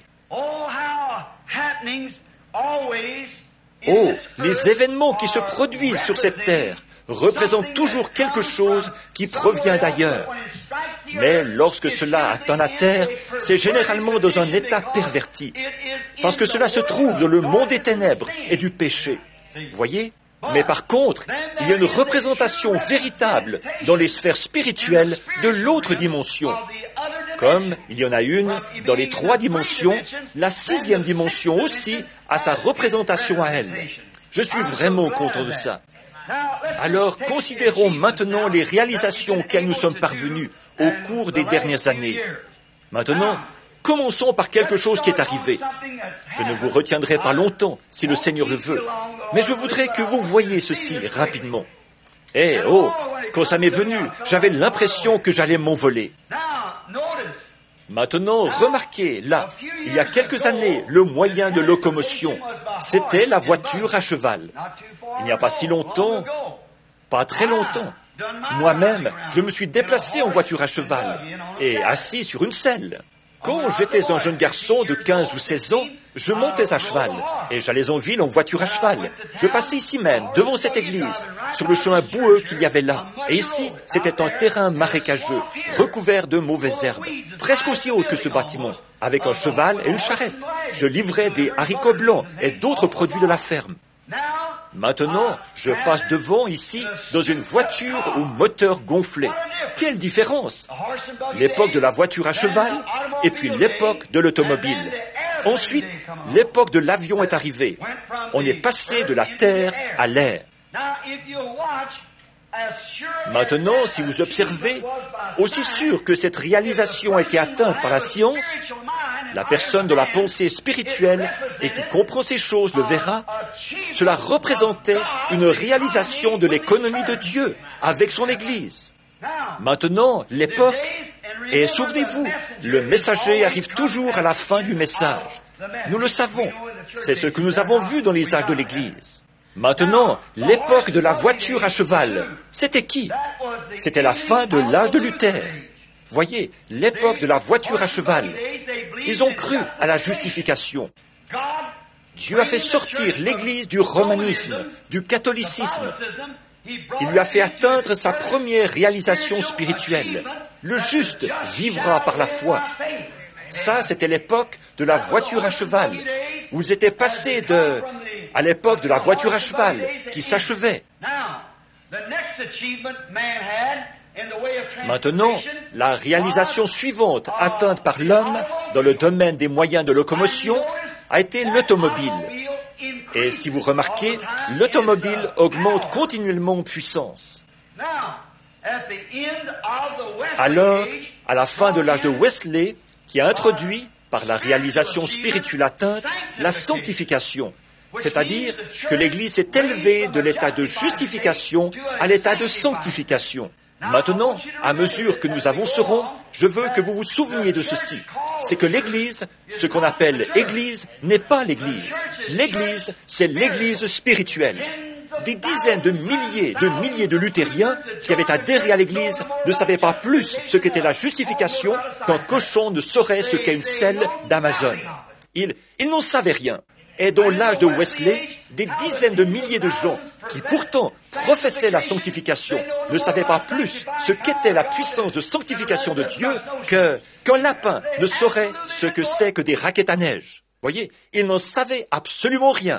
Oh, les événements qui se produisent sur cette terre représentent toujours quelque chose qui provient d'ailleurs. Mais lorsque cela atteint la terre, c'est généralement dans un état perverti, parce que cela se trouve dans le monde des ténèbres et du péché. Voyez ? Mais par contre, il y a une représentation véritable dans les sphères spirituelles de l'autre dimension. Comme il y en a une dans les trois dimensions, la sixième dimension aussi a sa représentation à elle. Je suis vraiment content de ça. Alors, considérons maintenant les réalisations auxquelles nous sommes parvenus au cours des dernières années. Maintenant, commençons par quelque chose qui est arrivé. Je ne vous retiendrai pas longtemps, si le Seigneur le veut, mais je voudrais que vous voyiez ceci rapidement. Eh, oh, quand ça m'est venu, j'avais l'impression que j'allais m'envoler. Maintenant, remarquez, là, il y a quelques années, le moyen de locomotion, c'était la voiture à cheval. Il n'y a pas si longtemps, pas très longtemps, moi-même, je me suis déplacé en voiture à cheval et assis sur une selle. Quand j'étais un jeune garçon de quinze ou seize ans, je montais à cheval et j'allais en ville en voiture à cheval. Je passais ici même, devant cette église, sur le chemin boueux qu'il y avait là. Et ici, c'était un terrain marécageux, recouvert de mauvaises herbes, presque aussi haut que ce bâtiment, avec un cheval et une charrette. Je livrais des haricots blancs et d'autres produits de la ferme. Maintenant, je passe devant ici dans une voiture au moteur gonflé. Quelle différence! L'époque de la voiture à cheval et puis l'époque de l'automobile. Ensuite, l'époque de l'avion est arrivée. On est passé de la terre à l'air. Maintenant, si vous observez, aussi sûr que cette réalisation a été atteinte par la science, la personne de la pensée spirituelle et qui comprend ces choses le verra, cela représentait une réalisation de l'économie de Dieu avec son Église. Maintenant, l'époque, et souvenez-vous, le messager arrive toujours à la fin du message. Nous le savons, c'est ce que nous avons vu dans les âges de l'Église. Maintenant, l'époque de la voiture à cheval, c'était qui? C'était la fin de l'âge de Luther. Voyez, l'époque de la voiture à cheval. Ils ont cru à la justification. Dieu a fait sortir l'Église du romanisme, du catholicisme. Il lui a fait atteindre sa première réalisation spirituelle. Le juste vivra par la foi. Ça, c'était l'époque de la voiture à cheval. Où ils étaient passés de... à l'époque de la voiture à cheval, qui s'achevait. Maintenant, la réalisation suivante atteinte par l'homme dans le domaine des moyens de locomotion a été l'automobile. Et si vous remarquez, l'automobile augmente continuellement en puissance. Alors, à la fin de l'âge de Wesley, qui a introduit, par la réalisation spirituelle atteinte, la sanctification, c'est-à-dire que l'Église s'est élevée de l'état de justification à l'état de sanctification. Maintenant, à mesure que nous avancerons, je veux que vous vous souveniez de ceci. C'est que l'Église, ce qu'on appelle Église, n'est pas l'Église. L'Église, c'est l'Église spirituelle. Des dizaines de milliers de milliers de luthériens qui avaient adhéré à l'Église ne savaient pas plus ce qu'était la justification qu'un cochon ne saurait ce qu'est une selle d'Amazon. Ils, ils n'en savaient rien. Et dans l'âge de Wesley, des dizaines de milliers de gens qui pourtant professaient la sanctification ne savaient pas plus ce qu'était la puissance de sanctification de Dieu que, qu'un lapin ne saurait ce que c'est que des raquettes à neige. Voyez, ils n'en savaient absolument rien.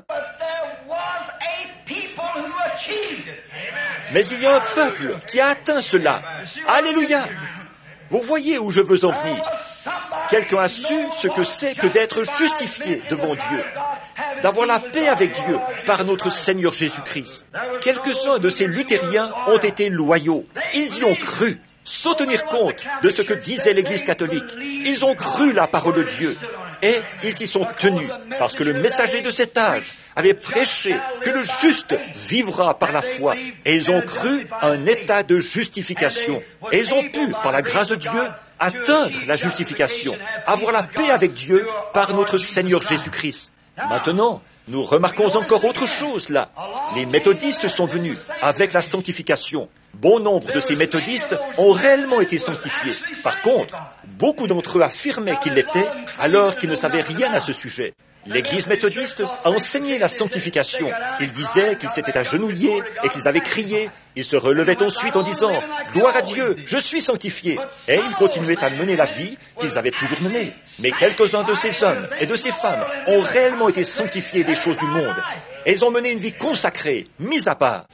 Mais il y a un peuple qui a atteint cela. Alléluia! Vous voyez où je veux en venir. Quelqu'un a su ce que c'est que d'être justifié devant Dieu, d'avoir la paix avec Dieu par notre Seigneur Jésus-Christ. Quelques-uns de ces luthériens ont été loyaux. Ils y ont cru, sans tenir compte de ce que disait l'Église catholique. Ils ont cru la parole de Dieu. Et ils s'y sont tenus, parce que le messager de cet âge avait prêché que le juste vivra par la foi. Et ils ont cru à un état de justification. Et ils ont pu, par la grâce de Dieu, atteindre la justification, avoir la paix avec Dieu par notre Seigneur Jésus-Christ. Maintenant, nous remarquons encore autre chose là. Les méthodistes sont venus avec la sanctification. Bon nombre de ces méthodistes ont réellement été sanctifiés. Par contre, beaucoup d'entre eux affirmaient qu'ils l'étaient alors qu'ils ne savaient rien à ce sujet. L'Église méthodiste a enseigné la sanctification. Ils disaient qu'ils s'étaient agenouillés et qu'ils avaient crié. Ils se relevaient ensuite en disant « Gloire à Dieu, je suis sanctifié !» Et ils continuaient à mener la vie qu'ils avaient toujours menée. Mais quelques-uns de ces hommes et de ces femmes ont réellement été sanctifiés des choses du monde. Et ils ont mené une vie consacrée, mise à part.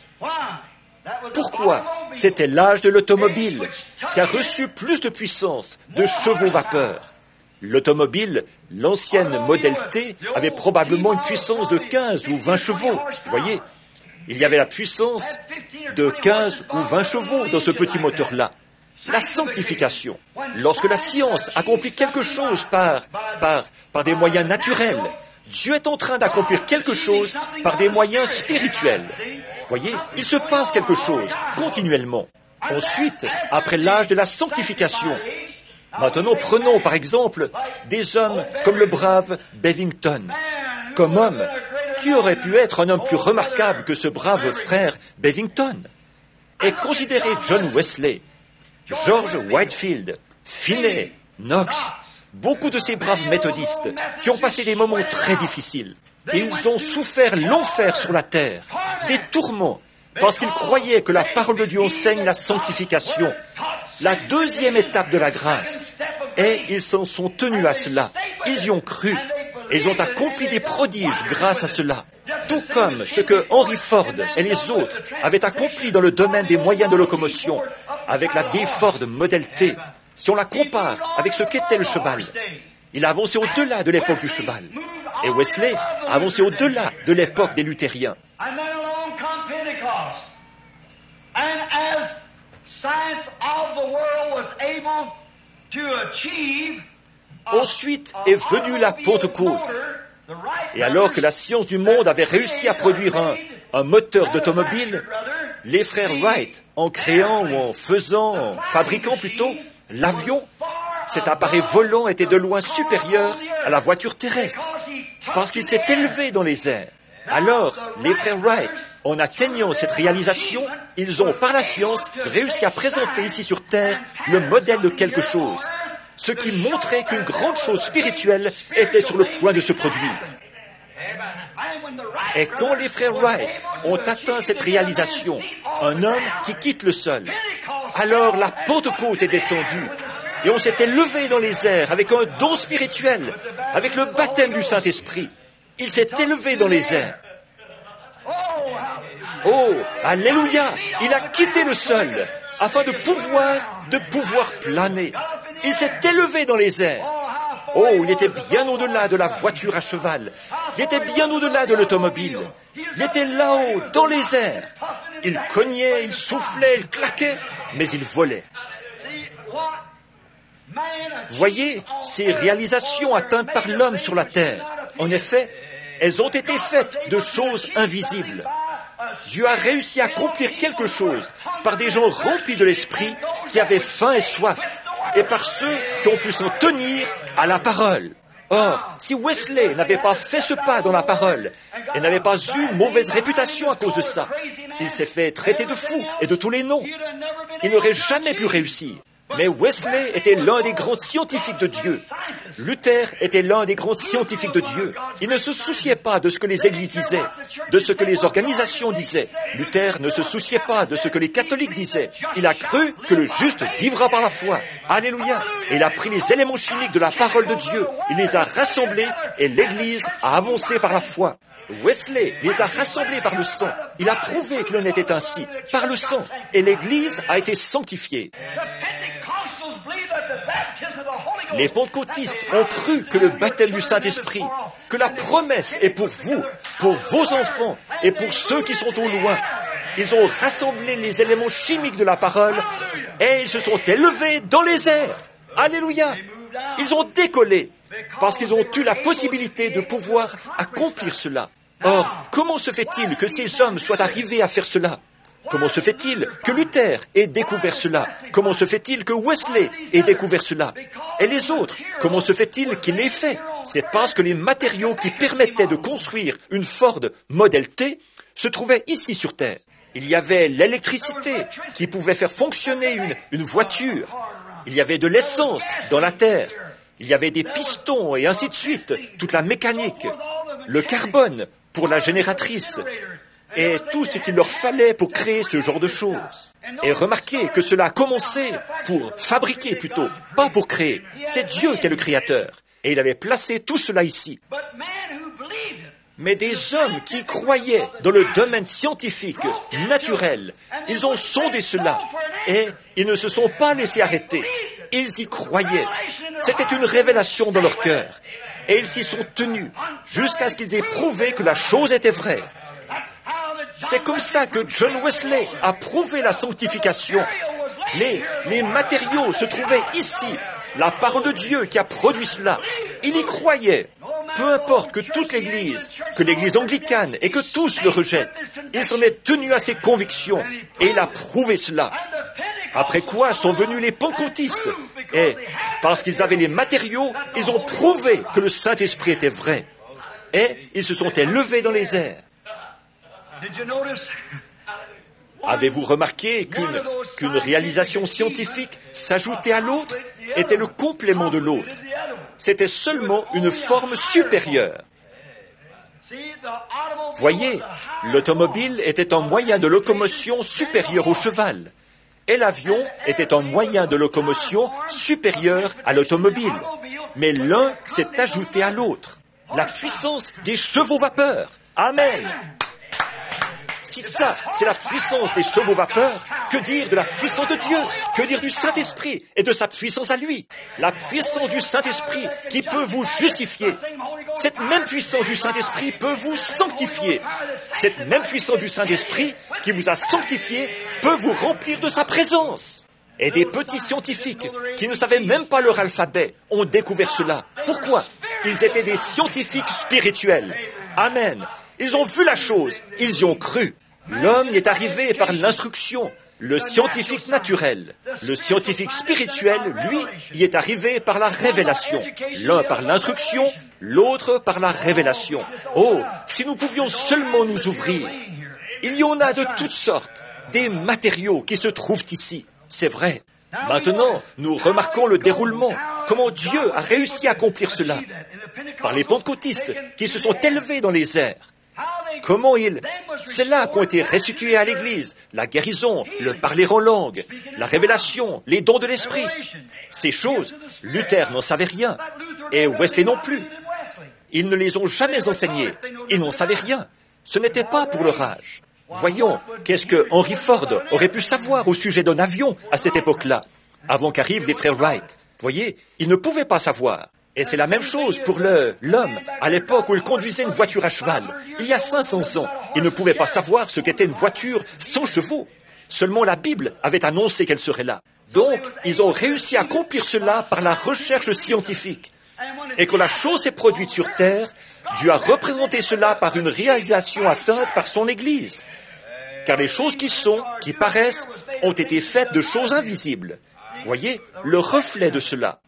Pourquoi? C'était l'âge de l'automobile qui a reçu plus de puissance, de chevaux vapeur. L'automobile, l'ancienne modèle T, avait probablement une puissance de quinze ou vingt chevaux. Vous voyez, il y avait la puissance de quinze ou vingt chevaux dans ce petit moteur-là. La sanctification. Lorsque la science accomplit quelque chose par, par, par des moyens naturels, Dieu est en train d'accomplir quelque chose par des moyens spirituels. Voyez, il se passe quelque chose continuellement. Ensuite, après l'âge de la sanctification, maintenant prenons par exemple des hommes comme le brave Bevington. Comme homme, qui aurait pu être un homme plus remarquable que ce brave frère Bevington? Et considérez John Wesley, George Whitefield, Finney, Knox, beaucoup de ces braves méthodistes qui ont passé des moments très difficiles. Ils ont souffert l'enfer sur la terre, des tourments, parce qu'ils croyaient que la parole de Dieu enseigne la sanctification, la deuxième étape de la grâce. Et ils s'en sont tenus à cela. Ils y ont cru. Et ils ont accompli des prodiges grâce à cela. Tout comme ce que Henry Ford et les autres avaient accompli dans le domaine des moyens de locomotion, avec la vieille Ford Model T. Si on la compare avec ce qu'était le cheval, il a avancé au-delà de l'époque du cheval. Et Wesley a avancé au-delà de l'époque des luthériens. Ensuite est venue la Pentecôte. Et alors que la science du monde avait réussi à produire un, un moteur d'automobile, les frères Wright, en créant ou en faisant, en fabriquant plutôt, l'avion, cet appareil volant était de loin supérieur à la voiture terrestre, parce qu'il s'est élevé dans les airs. Alors, les frères Wright, en atteignant cette réalisation, ils ont, par la science, réussi à présenter ici sur Terre le modèle de quelque chose, ce qui montrait qu'une grande chose spirituelle était sur le point de se produire. Et quand les frères Wright ont atteint cette réalisation, un homme qui quitte le sol, alors la Pentecôte est descendue, et on s'était levé dans les airs avec un don spirituel, avec le baptême du Saint-Esprit. Il s'est élevé dans les airs. Oh, alléluia! Il a quitté le sol afin de pouvoir, de pouvoir planer. Il s'est élevé dans les airs. Oh, il était bien au-delà de la voiture à cheval. Il était bien au-delà de l'automobile. Il était là-haut, dans les airs. Il cognait, il soufflait, il claquait, mais il volait. Voyez ces réalisations atteintes par l'homme sur la terre. En effet, elles ont été faites de choses invisibles. Dieu a réussi à accomplir quelque chose par des gens remplis de l'esprit qui avaient faim et soif, et par ceux qui ont pu s'en tenir à la parole. Or, si Wesley n'avait pas fait ce pas dans la parole, et n'avait pas eu mauvaise réputation à cause de ça, il s'est fait traiter de fou et de tous les noms. Il n'aurait jamais pu réussir. Mais Wesley était l'un des grands scientifiques de Dieu. Luther était l'un des grands scientifiques de Dieu. Il ne se souciait pas de ce que les églises disaient, de ce que les organisations disaient. Luther ne se souciait pas de ce que les catholiques disaient. Il a cru que le juste vivra par la foi. Alléluia. Et il a pris les éléments chimiques de la parole de Dieu. Il les a rassemblés et l'Église a avancé par la foi. Wesley les a rassemblés par le sang. Il a prouvé que l'on était ainsi, par le sang. Et l'Église a été sanctifiée. Les pentecôtistes ont cru que le baptême du Saint-Esprit, que la promesse est pour vous, pour vos enfants et pour ceux qui sont au loin. Ils ont rassemblé les éléments chimiques de la parole et ils se sont élevés dans les airs. Alléluia! Ils ont décollé parce qu'ils ont eu la possibilité de pouvoir accomplir cela. Or, comment se fait-il que ces hommes soient arrivés à faire cela? Comment se fait-il que Luther ait découvert cela? Comment se fait-il que Wesley ait découvert cela? Et les autres, comment se fait-il qu'ils l'aient fait? C'est parce que les matériaux qui permettaient de construire une Ford Model T se trouvaient ici sur Terre. Il y avait l'électricité qui pouvait faire fonctionner une, une voiture. Il y avait de l'essence dans la terre. Il y avait des pistons et ainsi de suite, toute la mécanique, le carbone pour la génératrice. Et tout ce qu'il leur fallait pour créer ce genre de choses. Et remarquez que cela a commencé pour fabriquer plutôt, pas pour créer. C'est Dieu qui est le créateur. Et il avait placé tout cela ici. Mais des hommes qui croyaient dans le domaine scientifique, naturel, ils ont sondé cela. Et ils ne se sont pas laissés arrêter. Ils y croyaient. C'était une révélation dans leur cœur. Et ils s'y sont tenus jusqu'à ce qu'ils aient prouvé que la chose était vraie. C'est comme ça que John Wesley a prouvé la sanctification. Les, les matériaux se trouvaient ici. La parole de Dieu qui a produit cela. Il y croyait. Peu importe que toute l'Église, que l'Église anglicane et que tous le rejettent, il s'en est tenu à ses convictions et il a prouvé cela. Après quoi sont venus les pentecôtistes et, parce qu'ils avaient les matériaux, ils ont prouvé que le Saint-Esprit était vrai. Et ils se sont élevés dans les airs. Avez-vous remarqué qu'une qu'une réalisation scientifique s'ajoutait à l'autre était le complément de l'autre? C'était seulement une forme supérieure. Voyez, l'automobile était un moyen de locomotion supérieur au cheval, et l'avion était un moyen de locomotion supérieur à l'automobile. Mais l'un s'est ajouté à l'autre. La puissance des chevaux vapeur. Amen. Si ça, c'est la puissance des chevaux vapeur, que dire de la puissance de Dieu? Que dire du Saint-Esprit et de sa puissance à lui? La puissance du Saint-Esprit qui peut vous justifier. Cette même puissance du Saint-Esprit peut vous sanctifier. Cette même puissance du Saint-Esprit qui vous a sanctifié peut vous remplir de sa présence. Et des petits scientifiques qui ne savaient même pas leur alphabet ont découvert cela. Pourquoi? Ils étaient des scientifiques spirituels. Amen. Ils ont vu la chose, ils y ont cru. L'homme y est arrivé par l'instruction, le scientifique naturel. Le scientifique spirituel, lui, y est arrivé par la révélation. L'un par l'instruction, l'autre par la révélation. Oh, si nous pouvions seulement nous ouvrir. Il y en a de toutes sortes, des matériaux qui se trouvent ici. C'est vrai. Maintenant, nous remarquons le déroulement, comment Dieu a réussi à accomplir cela. Par les pentecôtistes qui se sont élevés dans les airs. Comment ils... C'est là qu'ont été restitués à l'Église la guérison, le parler en langue, la révélation, les dons de l'Esprit. Ces choses, Luther n'en savait rien, et Wesley non plus. Ils ne les ont jamais enseignées. Ils n'en savaient rien. Ce n'était pas pour leur âge. Voyons, qu'est-ce que Henry Ford aurait pu savoir au sujet d'un avion à cette époque-là, avant qu'arrivent les frères Wright. Voyez, il ne pouvait pas savoir. Et c'est la même chose pour le, l'homme, à l'époque où il conduisait une voiture à cheval. Il y a cinq cents ans, il ne pouvait pas savoir ce qu'était une voiture sans chevaux. Seulement la Bible avait annoncé qu'elle serait là. Donc, ils ont réussi à accomplir cela par la recherche scientifique. Et quand la chose s'est produite sur Terre, Dieu a représenté cela par une réalisation atteinte par son Église. Car les choses qui sont, qui paraissent, ont été faites de choses invisibles. Voyez, le reflet de cela.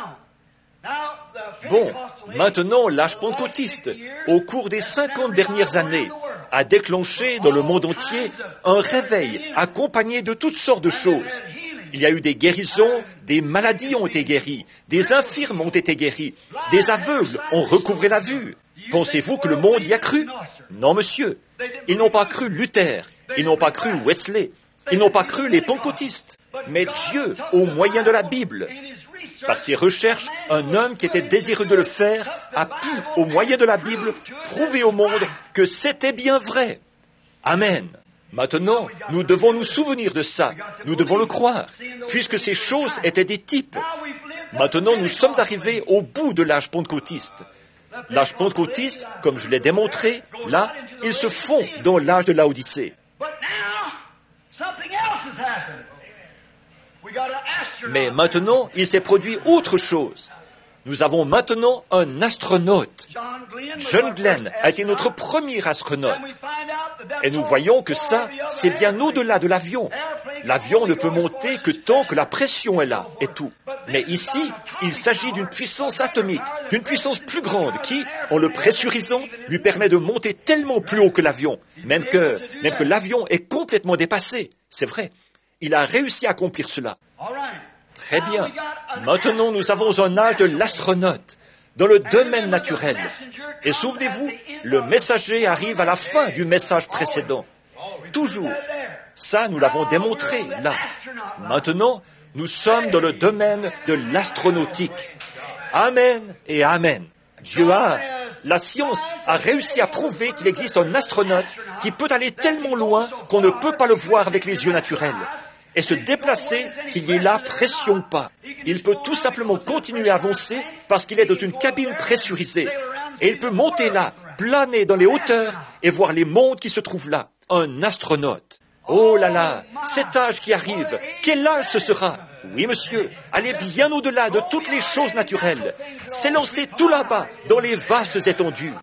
Bon, maintenant, l'âge pentecôtiste, au cours des cinquante dernières années, a déclenché dans le monde entier un réveil accompagné de toutes sortes de choses. Il y a eu des guérisons, des maladies ont été guéries, des infirmes ont été guéris, des aveugles ont recouvré la vue. Pensez-vous que le monde y a cru? Non, monsieur. Ils n'ont pas cru Luther, ils n'ont pas cru Wesley, ils n'ont pas cru les pentecôtistes. Mais Dieu, au moyen de la Bible, par ses recherches, un homme qui était désireux de le faire a pu, au moyen de la Bible, prouver au monde que c'était bien vrai. Amen. Maintenant, nous devons nous souvenir de ça. Nous devons le croire, puisque ces choses étaient des types. Maintenant, nous sommes arrivés au bout de l'âge pentecôtiste. L'âge pentecôtiste, comme je l'ai démontré, là, il se fond dans l'âge de Laodicée. Mais maintenant, il s'est produit autre chose. Nous avons maintenant un astronaute. John Glenn a été notre premier astronaute. Et nous voyons que ça, c'est bien au-delà de l'avion. L'avion ne peut monter que tant que la pression est là, et tout. Mais ici, il s'agit d'une puissance atomique, d'une puissance plus grande qui, en le pressurisant, lui permet de monter tellement plus haut que l'avion, même que, même que l'avion est complètement dépassé. C'est vrai. Il a réussi à accomplir cela. Très bien. Maintenant, nous avons un âge de l'astronaute dans le domaine naturel. Et souvenez-vous, le messager arrive à la fin du message précédent. Toujours. Ça, nous l'avons démontré, là. Maintenant, nous sommes dans le domaine de l'astronautique. Amen et amen. Dieu a, la science a réussi à prouver qu'il existe un astronaute qui peut aller tellement loin qu'on ne peut pas le voir avec les yeux naturels. Et se déplacer, qu'il n'y ait là pression pas. Il peut tout simplement continuer à avancer parce qu'il est dans une cabine pressurisée. Et il peut monter là, planer dans les hauteurs et voir les mondes qui se trouvent là. Un astronaute. Oh là là, cet âge qui arrive, quel âge ce sera? Oui, monsieur, aller bien au-delà de toutes les choses naturelles, s'élancer tout là-bas dans les vastes étendues.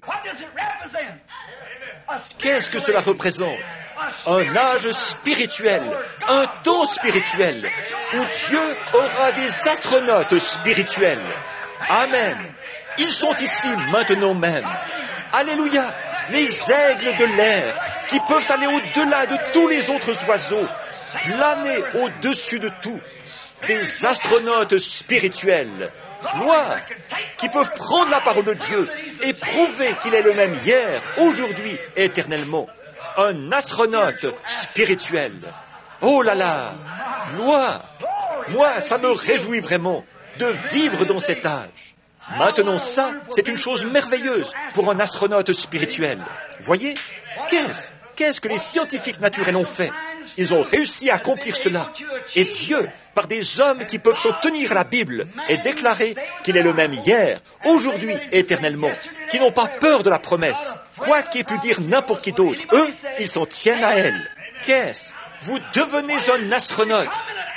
Qu'est-ce que cela représente? Un âge spirituel, un temps spirituel, où Dieu aura des astronautes spirituels. Amen. Ils sont ici maintenant même. Alléluia. Les aigles de l'air qui peuvent aller au-delà de tous les autres oiseaux, planer au-dessus de tout. Des astronautes spirituels. Gloire. Qui peuvent prendre la parole de Dieu et prouver qu'il est le même hier, aujourd'hui et éternellement. Un astronaute spirituel. Oh là là, gloire. Moi, ça me réjouit vraiment de vivre dans cet âge. Maintenant, ça, c'est une chose merveilleuse pour un astronaute spirituel. Voyez, qu'est-ce, qu'est-ce que les scientifiques naturels ont fait? Ils ont réussi à accomplir cela. Et Dieu, par des hommes qui peuvent s'en tenir à la Bible et déclarer qu'il est le même hier, aujourd'hui et éternellement, qui n'ont pas peur de la promesse. Quoi qu'ait pu dire n'importe qui d'autre, eux, ils s'en tiennent à elle. Qu'est-ce? Vous devenez un astronaute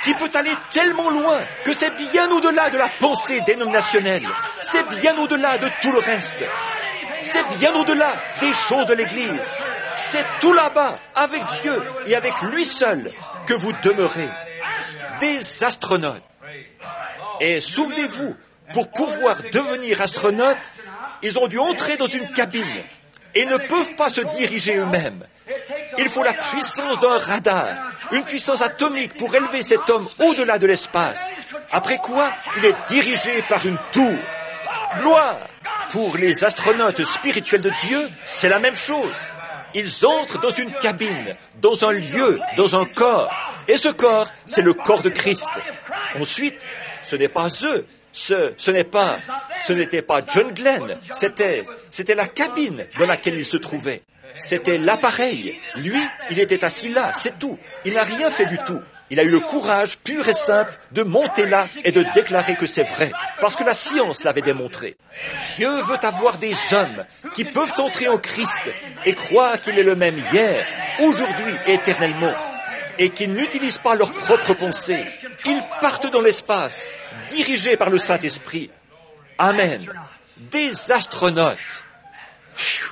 qui peut aller tellement loin que c'est bien au-delà de la pensée dénominationnelle. C'est bien au-delà de tout le reste. C'est bien au-delà des choses de l'Église. C'est tout là-bas, avec Dieu et avec lui seul, que vous demeurez. Des astronautes. Et souvenez-vous, pour pouvoir devenir astronautes, ils ont dû entrer dans une cabine et ne peuvent pas se diriger eux-mêmes. Il faut la puissance d'un radar, une puissance atomique pour élever cet homme au-delà de l'espace. Après quoi, il est dirigé par une tour. Gloire! Pour les astronautes spirituels de Dieu, c'est la même chose. Ils entrent dans une cabine, dans un lieu, dans un corps. Et ce corps, c'est le corps de Christ. Ensuite, ce n'est pas eux, ce, ce n'est pas, ce n'était pas John Glenn, c'était, c'était la cabine dans laquelle il se trouvait. C'était l'appareil. Lui, il était assis là, c'est tout. Il n'a rien fait du tout. Il a eu le courage pur et simple de monter là et de déclarer que c'est vrai, parce que la science l'avait démontré. Dieu veut avoir des hommes qui peuvent entrer en Christ et croire qu'il est le même hier, aujourd'hui et éternellement, et qui n'utilisent pas leurs propres pensées. Ils partent dans l'espace, dirigés par le Saint-Esprit. Amen. Des astronautes. Pfiou.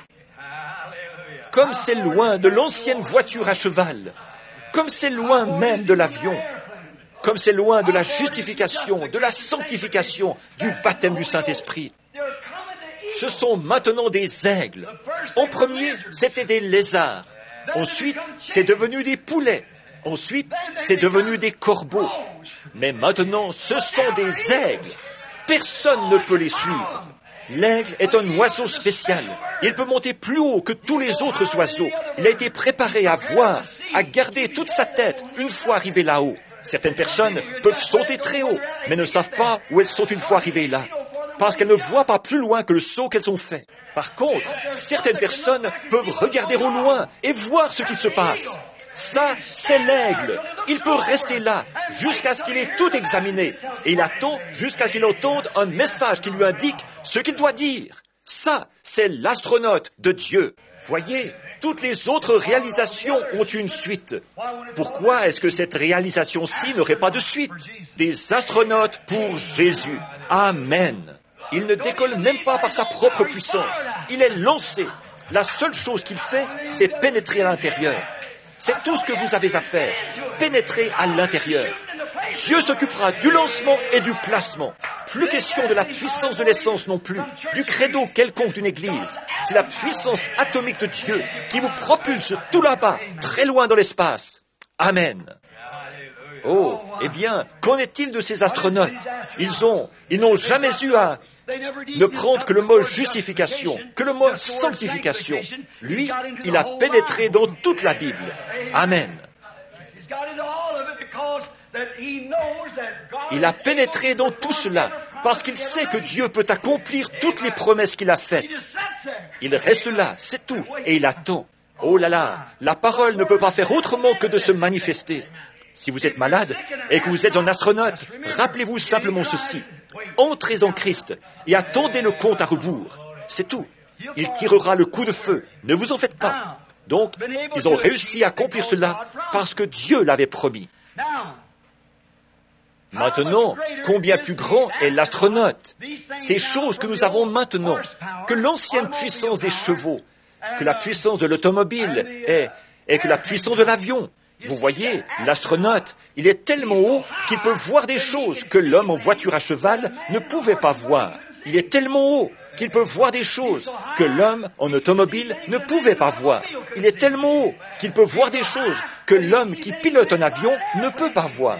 Comme c'est loin de l'ancienne voiture à cheval, comme c'est loin même de l'avion, comme c'est loin de la justification, de la sanctification, du baptême du Saint-Esprit. Ce sont maintenant des aigles. En premier, c'était des lézards. Ensuite, c'est devenu des poulets. Ensuite, c'est devenu des corbeaux. Mais maintenant, ce sont des aigles. Personne ne peut les suivre. L'aigle est un oiseau spécial. Il peut monter plus haut que tous les autres oiseaux. Il a été préparé à voir, à garder toute sa tête une fois arrivé là-haut. Certaines personnes peuvent sauter très haut, mais ne savent pas où elles sont une fois arrivées là, parce qu'elles ne voient pas plus loin que le saut qu'elles ont fait. Par contre, certaines personnes peuvent regarder au loin et voir ce qui se passe. Ça, c'est l'aigle. Il peut rester là jusqu'à ce qu'il ait tout examiné. Et il attend jusqu'à ce qu'il entende un message qui lui indique ce qu'il doit dire. Ça, c'est l'astronaute de Dieu. Voyez, toutes les autres réalisations ont une suite. Pourquoi est-ce que cette réalisation-ci n'aurait pas de suite? Des astronautes pour Jésus. Amen. Il ne décolle même pas par sa propre puissance. Il est lancé. La seule chose qu'il fait, c'est pénétrer à l'intérieur. C'est tout ce que vous avez à faire, pénétrer à l'intérieur. Dieu s'occupera du lancement et du placement. Plus question de la puissance de l'essence non plus, du credo quelconque d'une église. C'est la puissance atomique de Dieu qui vous propulse tout là-bas, très loin dans l'espace. Amen. Oh, eh bien, qu'en est-il de ces astronautes? Ils ont, ils n'ont jamais eu à ne prendre que le mot justification, que le mot sanctification. Lui, il a pénétré dans toute la Bible. Amen. Il a pénétré dans tout cela parce qu'il sait que Dieu peut accomplir toutes les promesses qu'il a faites. Il reste là, c'est tout, et il attend. Oh là là, la parole ne peut pas faire autrement que de se manifester. Si vous êtes malade et que vous êtes un astronaute, rappelez-vous simplement ceci. Entrez en Christ et attendez le compte à rebours. C'est tout. Il tirera le coup de feu. Ne vous en faites pas. Donc, ils ont réussi à accomplir cela parce que Dieu l'avait promis. Maintenant, combien plus grand est l'astronaute? Ces choses que nous avons maintenant, que l'ancienne puissance des chevaux, que la puissance de l'automobile et, et que la puissance de l'avion. Vous voyez, l'astronaute, il est tellement haut qu'il peut voir des choses que l'homme en voiture à cheval ne pouvait pas voir. Il est tellement haut qu'il peut voir des choses que l'homme en automobile ne pouvait pas voir. Il est tellement haut qu'il peut voir des choses que l'homme qui pilote un avion ne peut pas voir.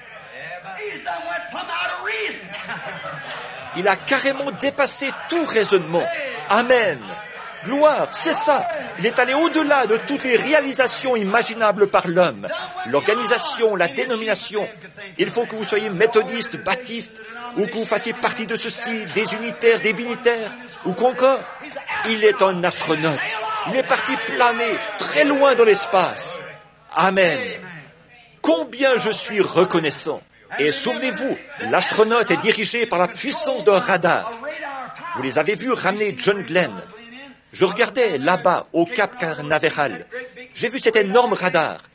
Il a carrément dépassé tout raisonnement. Amen. Gloire, c'est ça. Il est allé au-delà de toutes les réalisations imaginables par l'homme. L'organisation, la dénomination. Il faut que vous soyez méthodiste, baptiste, ou que vous fassiez partie de ceci, des unitaires, des binitaires, ou qu'encore. Il est un astronaute. Il est parti planer très loin dans l'espace. Amen. Combien je suis reconnaissant. Et souvenez-vous, l'astronaute est dirigé par la puissance d'un radar. Vous les avez vus ramener John Glenn. Je regardais là-bas, au Cap Canaveral. J'ai vu cet énorme radar.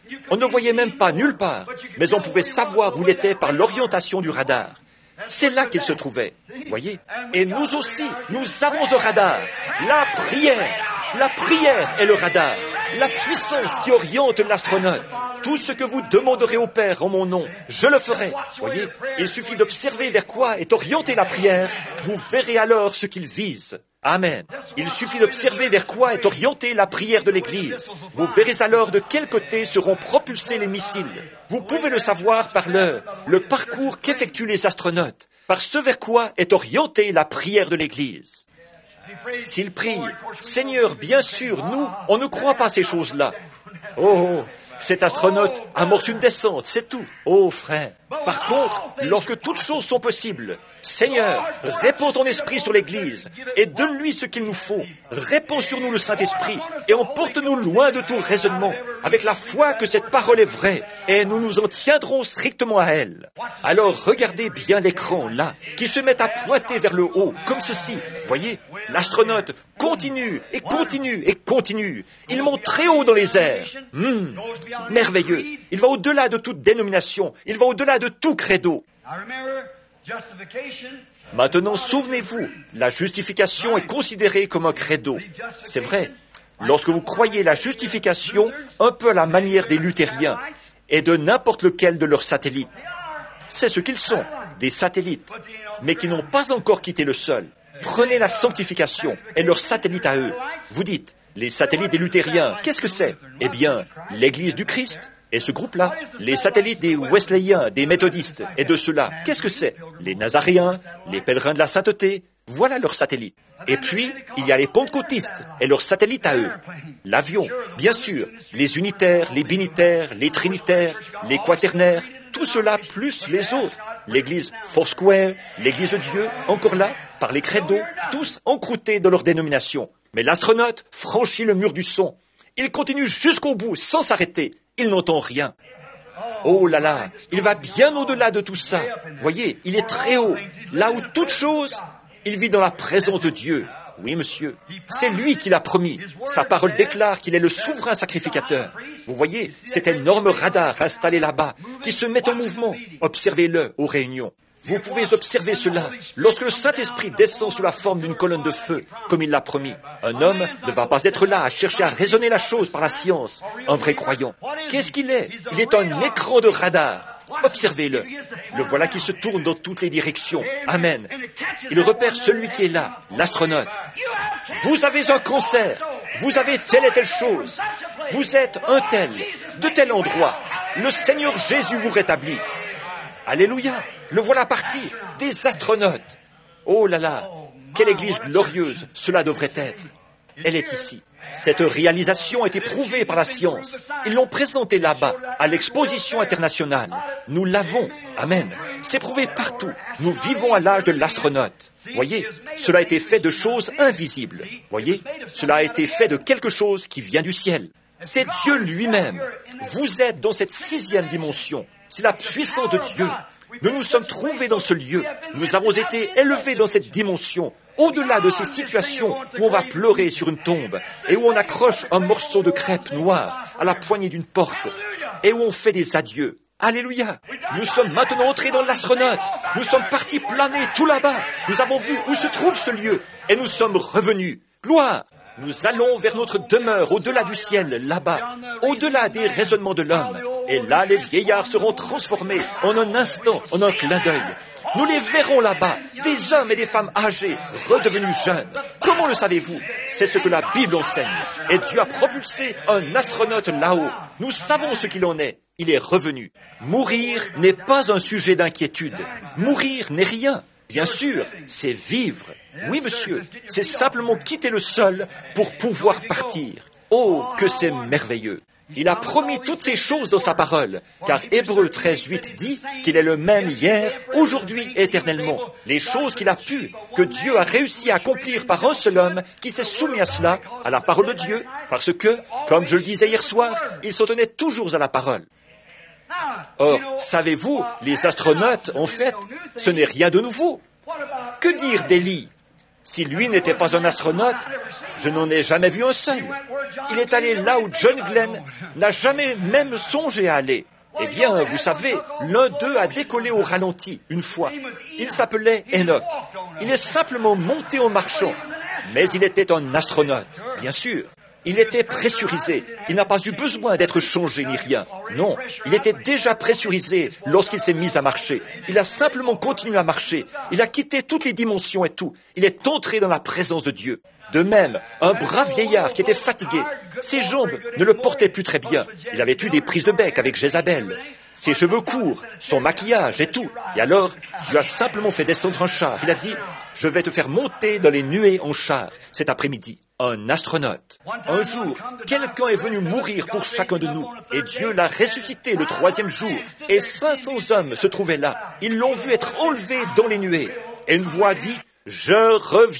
On ne voyait même pas nulle part, mais on pouvait savoir où il était par l'orientation du radar. C'est là qu'il se trouvait, voyez. Et nous aussi, nous avons un radar, la prière. La prière est le radar, la puissance qui oriente l'astronaute. Tout ce que vous demanderez au Père en mon nom, je le ferai. Voyez, il suffit d'observer vers quoi est orientée la prière, vous verrez alors ce qu'il vise. Amen. Il suffit d'observer vers quoi est orientée la prière de l'Église. Vous verrez alors de quel côté seront propulsés les missiles. Vous pouvez le savoir par le, le parcours qu'effectuent les astronautes, par ce vers quoi est orientée la prière de l'Église. S'ils prient, Seigneur, bien sûr, nous, on ne croit pas ces choses-là. Oh, cet astronaute amorce une descente, c'est tout. Oh, frère. Par contre, lorsque toutes choses sont possibles, Seigneur, répands ton esprit sur l'Église et donne-lui ce qu'il nous faut. Répands sur nous le Saint-Esprit et emporte-nous loin de tout raisonnement, avec la foi que cette parole est vraie, et nous nous en tiendrons strictement à elle. Alors regardez bien l'écran, là, qui se met à pointer vers le haut, comme ceci. Voyez, l'astronaute continue et continue et continue. Il monte très haut dans les airs. Mmh, merveilleux. Il va au-delà de toute dénomination. Il va au-delà de tout credo. Maintenant, souvenez-vous, la justification est considérée comme un credo. C'est vrai. Lorsque vous croyez la justification, un peu à la manière des luthériens et de n'importe lequel de leurs satellites. C'est ce qu'ils sont, des satellites, mais qui n'ont pas encore quitté le sol. Prenez la sanctification et leurs satellites à eux. Vous dites, les satellites des luthériens, qu'est-ce que c'est? Eh bien, l'Église du Christ. Et ce groupe-là, les satellites des Wesleyens, des méthodistes, et de ceux-là, qu'est-ce que c'est? Les Nazaréens, les pèlerins de la sainteté, voilà leurs satellites. Et puis, il y a les pentecôtistes, et leurs satellites à eux. L'avion, bien sûr, les unitaires, les binitaires, les trinitaires, les quaternaires, tout cela plus les autres. L'église Foursquare, l'église de Dieu, encore là, par les credos, tous encroutés dans leur dénomination. Mais l'astronaute franchit le mur du son. Il continue jusqu'au bout, sans s'arrêter. Il n'entend rien. Oh là là, il va bien au-delà de tout ça. Voyez, il est très haut. Là où toute chose, il vit dans la présence de Dieu. Oui, monsieur. C'est lui qui l'a promis. Sa parole déclare qu'il est le souverain sacrificateur. Vous voyez, cet énorme radar installé là-bas, qui se met en mouvement. Observez-le aux réunions. Vous pouvez observer cela lorsque le Saint-Esprit descend sous la forme d'une colonne de feu, comme il l'a promis. Un homme ne va pas être là à chercher à raisonner la chose par la science, un vrai croyant. Qu'est-ce qu'il est? Il est un écran de radar. Observez-le. Le voilà qui se tourne dans toutes les directions. Amen. Il repère celui qui est là, l'astronaute. Vous avez un cancer. Vous avez telle et telle chose. Vous êtes un tel, de tel endroit. Le Seigneur Jésus vous rétablit. Alléluia. Le voilà parti, des astronautes. Oh là là, quelle église glorieuse cela devrait être. Elle est ici. Cette réalisation a été prouvée par la science. Ils l'ont présentée là-bas, à l'exposition internationale. Nous l'avons. Amen. C'est prouvé partout. Nous vivons à l'âge de l'astronaute. Voyez, cela a été fait de choses invisibles. Voyez, cela a été fait de quelque chose qui vient du ciel. C'est Dieu lui-même. Vous êtes dans cette sixième dimension. C'est la puissance de Dieu. Nous nous sommes trouvés dans ce lieu. Nous avons été élevés dans cette dimension, au-delà de ces situations où on va pleurer sur une tombe et où on accroche un morceau de crêpe noire à la poignée d'une porte et où on fait des adieux. Alléluia! Nous sommes maintenant entrés dans l'astronaute. Nous sommes partis planer tout là-bas. Nous avons vu où se trouve ce lieu et nous sommes revenus. Gloire! Nous allons vers notre demeure au-delà du ciel, là-bas, au-delà des raisonnements de l'homme. Et là, les vieillards seront transformés en un instant, en un clin d'œil. Nous les verrons là-bas, des hommes et des femmes âgés, redevenus jeunes. Comment le savez-vous? C'est ce que la Bible enseigne. Et Dieu a propulsé un astronaute là-haut. Nous savons ce qu'il en est. Il est revenu. Mourir n'est pas un sujet d'inquiétude. Mourir n'est rien. Bien sûr, c'est vivre. Oui, monsieur, c'est simplement quitter le sol pour pouvoir partir. Oh, que c'est merveilleux! Il a promis toutes ces choses dans sa parole, car Hébreux treize, huit dit qu'il est le même hier, aujourd'hui, éternellement. Les choses qu'il a pu, que Dieu a réussi à accomplir par un seul homme qui s'est soumis à cela, à la parole de Dieu, parce que, comme je le disais hier soir, il s'en tenait toujours à la parole. Or, savez-vous, les astronautes, en fait, ce n'est rien de nouveau. Que dire d'Élie? Si lui n'était pas un astronaute, je n'en ai jamais vu un seul. Il est allé là où John Glenn n'a jamais même songé à aller. Eh bien, vous savez, l'un d'eux a décollé au ralenti une fois. Il s'appelait Enoch. Il est simplement monté en marchant. Mais il était un astronaute, bien sûr. Il était pressurisé. Il n'a pas eu besoin d'être changé ni rien. Non, il était déjà pressurisé lorsqu'il s'est mis à marcher. Il a simplement continué à marcher. Il a quitté toutes les dimensions et tout. Il est entré dans la présence de Dieu. De même, un brave vieillard qui était fatigué. Ses jambes ne le portaient plus très bien. Il avait eu des prises de bec avec Jézabel. Ses cheveux courts, son maquillage et tout. Et alors, Dieu a simplement fait descendre un char. Il a dit, je vais te faire monter dans les nuées en char cet après-midi. Un astronaute. Un jour, quelqu'un est venu mourir pour chacun de nous, et Dieu l'a ressuscité le troisième jour, et cinq cents hommes se trouvaient là. Ils l'ont vu être enlevé dans les nuées. Et une voix dit, « Je reviendrai ».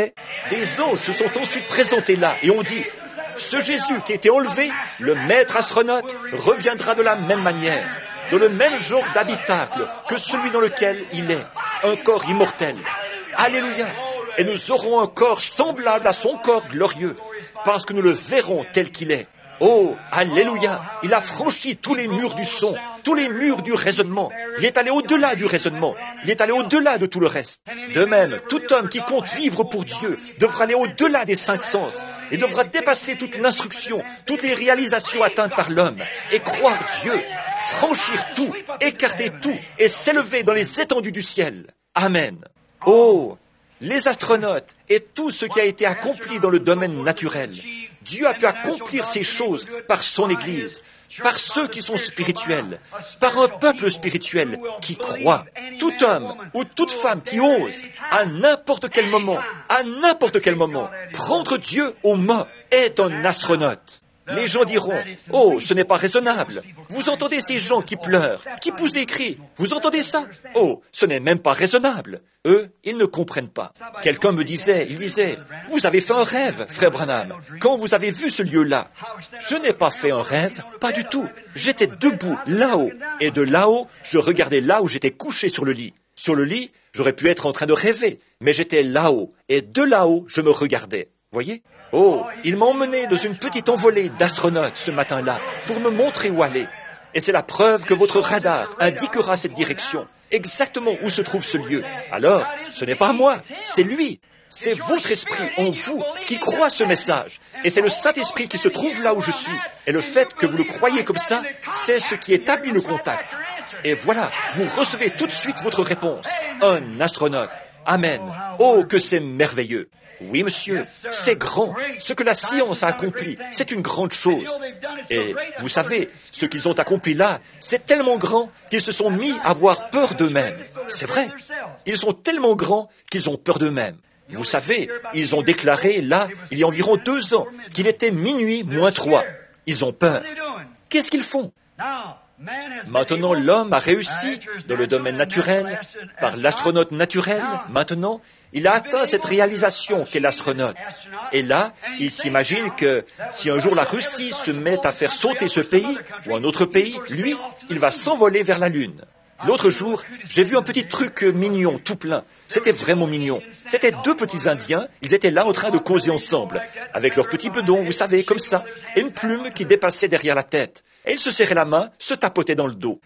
Des anges se sont ensuite présentés là, et ont dit, « Ce Jésus qui était enlevé, le maître astronaute, reviendra de la même manière, dans le même genre d'habitacle que celui dans lequel il est, un corps immortel. » Alléluia. Et nous aurons un corps semblable à son corps glorieux, parce que nous le verrons tel qu'il est. Oh, alléluia! Il a franchi tous les murs du son, tous les murs du raisonnement. Il est allé au-delà du raisonnement. Il est allé au-delà de tout le reste. De même, tout homme qui compte vivre pour Dieu devra aller au-delà des cinq sens et devra dépasser toute l'instruction, toutes les réalisations atteintes par l'homme et croire Dieu, franchir tout, écarter tout et s'élever dans les étendues du ciel. Amen. Oh! Les astronautes et tout ce qui a été accompli dans le domaine naturel. Dieu a pu accomplir ces choses par son Église, par ceux qui sont spirituels, par un peuple spirituel qui croit. Tout homme ou toute femme qui ose, à n'importe quel moment, à n'importe quel moment, prendre Dieu au mot est un astronaute. Les gens diront, « Oh, ce n'est pas raisonnable. Vous entendez ces gens qui pleurent, qui poussent des cris. Vous entendez ça? Oh, ce n'est même pas raisonnable. » Eux, ils ne comprennent pas. Quelqu'un me disait, il disait, « Vous avez fait un rêve, frère Branham, quand vous avez vu ce lieu-là. » Je n'ai pas fait un rêve, pas du tout. J'étais debout, là-haut. Et de là-haut, je regardais là où j'étais couché sur le lit. Sur le lit, j'aurais pu être en train de rêver, mais j'étais là-haut. Et de là-haut, je me regardais. Voyez? Oh, il m'a emmené dans une petite envolée d'astronautes ce matin-là pour me montrer où aller. Et c'est la preuve que votre radar indiquera cette direction, exactement où se trouve ce lieu. Alors, ce n'est pas moi, c'est lui. C'est votre esprit en vous qui croit ce message. Et c'est le Saint-Esprit qui se trouve là où je suis. Et le fait que vous le croyez comme ça, c'est ce qui établit le contact. Et voilà, vous recevez tout de suite votre réponse. Un astronaute. Amen. Oh, que c'est merveilleux. Oui, monsieur, c'est grand. Ce que la science a accompli, c'est une grande chose. Et vous savez, ce qu'ils ont accompli là, c'est tellement grand qu'ils se sont mis à avoir peur d'eux-mêmes. C'est vrai. Ils sont tellement grands qu'ils ont peur d'eux-mêmes. Vous savez, ils ont déclaré là, il y a environ deux ans, qu'il était minuit moins trois. Ils ont peur. Qu'est-ce qu'ils font? Maintenant, l'homme a réussi dans le domaine naturel, par l'astronaute naturel. Maintenant, il a atteint cette réalisation qu'est l'astronaute. Et là, il s'imagine que si un jour la Russie se met à faire sauter ce pays, ou un autre pays, lui, il va s'envoler vers la Lune. L'autre jour, j'ai vu un petit truc mignon, tout plein. C'était vraiment mignon. C'était deux petits Indiens, ils étaient là en train de causer ensemble, avec leurs petits bedons, vous savez, comme ça, et une plume qui dépassait derrière la tête. Et ils se serraient la main, se tapotaient dans le dos.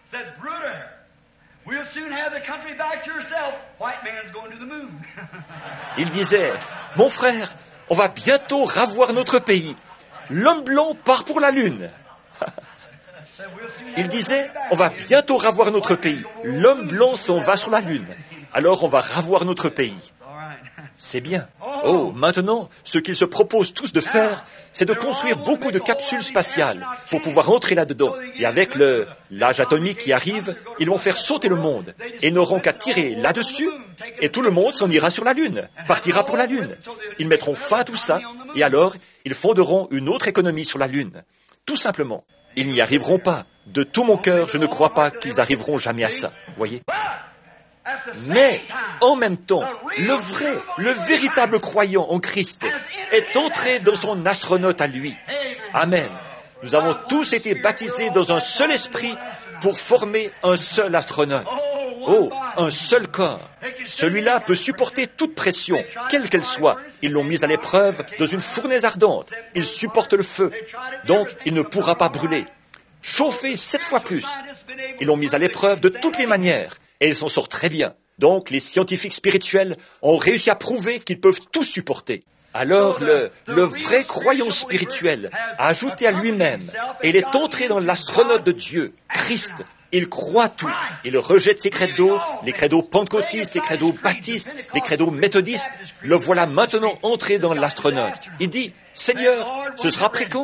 Il disait, « Mon frère, on va bientôt ravoir notre pays. L'homme blanc part pour la Lune. » Il disait, « On va bientôt ravoir notre pays. L'homme blanc s'en va sur la Lune. Alors on va ravoir notre pays. » C'est bien. Oh, maintenant, ce qu'ils se proposent tous de faire, c'est de construire beaucoup de capsules spatiales pour pouvoir entrer là-dedans. Et avec le l'âge atomique qui arrive, ils vont faire sauter le monde. Et n'auront qu'à tirer là-dessus, et tout le monde s'en ira sur la Lune, partira pour la Lune. Ils mettront fin à tout ça, et alors, ils fonderont une autre économie sur la Lune. Tout simplement. Ils n'y arriveront pas. De tout mon cœur, je ne crois pas qu'ils arriveront jamais à ça. Voyez ? Mais, en même temps, le vrai, le véritable croyant en Christ est entré dans son astronaute à lui. Amen. Nous avons tous été baptisés dans un seul esprit pour former un seul astronaute. Oh, un seul corps. Celui-là peut supporter toute pression, quelle qu'elle soit. Ils l'ont mis à l'épreuve dans une fournaise ardente. Il supporte le feu, donc il ne pourra pas brûler. Chauffé sept fois plus. Ils l'ont mis à l'épreuve de toutes les manières, et il s'en sort très bien. Donc les scientifiques spirituels ont réussi à prouver qu'ils peuvent tout supporter. Alors le, le vrai croyant spirituel a ajouté à lui-même, et il est entré dans l'astronaute de Dieu, Christ. Il croit tout. Il rejette ses credos, les credos pentecôtistes, les credos baptistes, les credos méthodistes. Le voilà maintenant entré dans l'astronaute. Il dit, « Seigneur, ce sera après quand ?»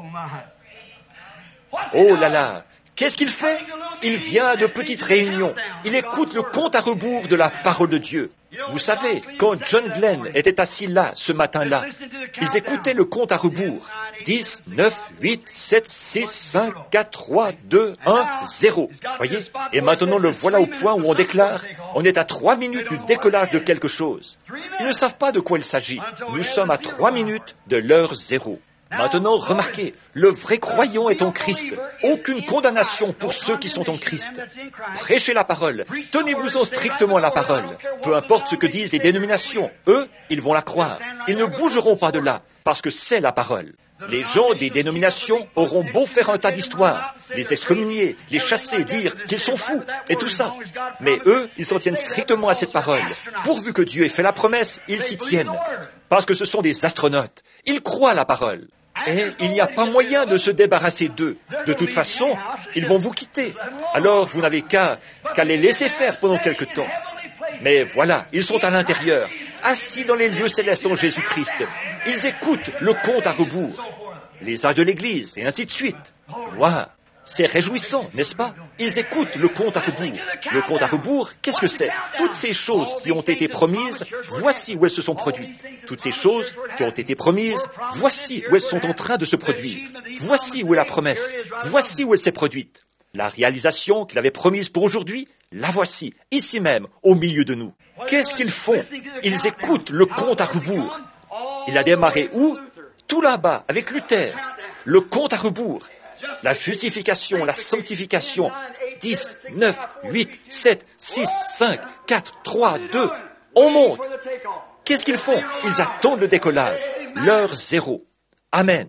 Oh là là, qu'est-ce qu'il fait? Il vient de petites réunions. Il écoute le compte à rebours de la parole de Dieu. Vous savez, quand John Glenn était assis là, ce matin-là, ils écoutaient le compte à rebours. dix, neuf, huit, sept, six, cinq, quatre, trois, deux, un, zéro. Voyez? Et maintenant, le voilà au point où on déclare, on est à trois minutes du décollage de quelque chose. Ils ne savent pas de quoi il s'agit. Nous sommes à trois minutes de l'heure zéro. Maintenant, remarquez, le vrai croyant est en Christ. Aucune condamnation pour ceux qui sont en Christ. Prêchez la parole. Tenez-vous-en strictement à la parole. Peu importe ce que disent les dénominations, eux, ils vont la croire. Ils ne bougeront pas de là, parce que c'est la parole. Les gens des dénominations auront beau faire un tas d'histoires, les excommunier, les chasser, dire qu'ils sont fous, et tout ça. Mais eux, ils s'en tiennent strictement à cette parole. Pourvu que Dieu ait fait la promesse, ils s'y tiennent. Parce que ce sont des astronautes. Ils croient à la parole. Et il n'y a pas moyen de se débarrasser d'eux. De toute façon, ils vont vous quitter. Alors, vous n'avez qu'à qu'à les laisser faire pendant quelque temps. Mais voilà, ils sont à l'intérieur, assis dans les lieux célestes en Jésus-Christ. Ils écoutent le compte à rebours, les âges de l'Église, et ainsi de suite. Waouh! C'est réjouissant, n'est-ce pas? Ils écoutent le compte à rebours. Le compte à rebours, qu'est-ce que c'est? Toutes ces choses qui ont été promises, voici où elles se sont produites. Toutes ces choses qui ont été promises, voici où elles sont en train de se produire. Voici où est la promesse. Voici où elle s'est produite. La réalisation qu'il avait promise pour aujourd'hui, la voici, ici même, au milieu de nous. Qu'est-ce qu'ils font? Ils écoutent le compte à rebours. Il a démarré où? Tout là-bas, avec Luther. Le compte à rebours. La justification, la sanctification. dix, neuf, huit, sept, six, cinq, quatre, trois, deux. On monte. Qu'est-ce qu'ils font? Ils attendent le décollage. L'heure zéro. Amen.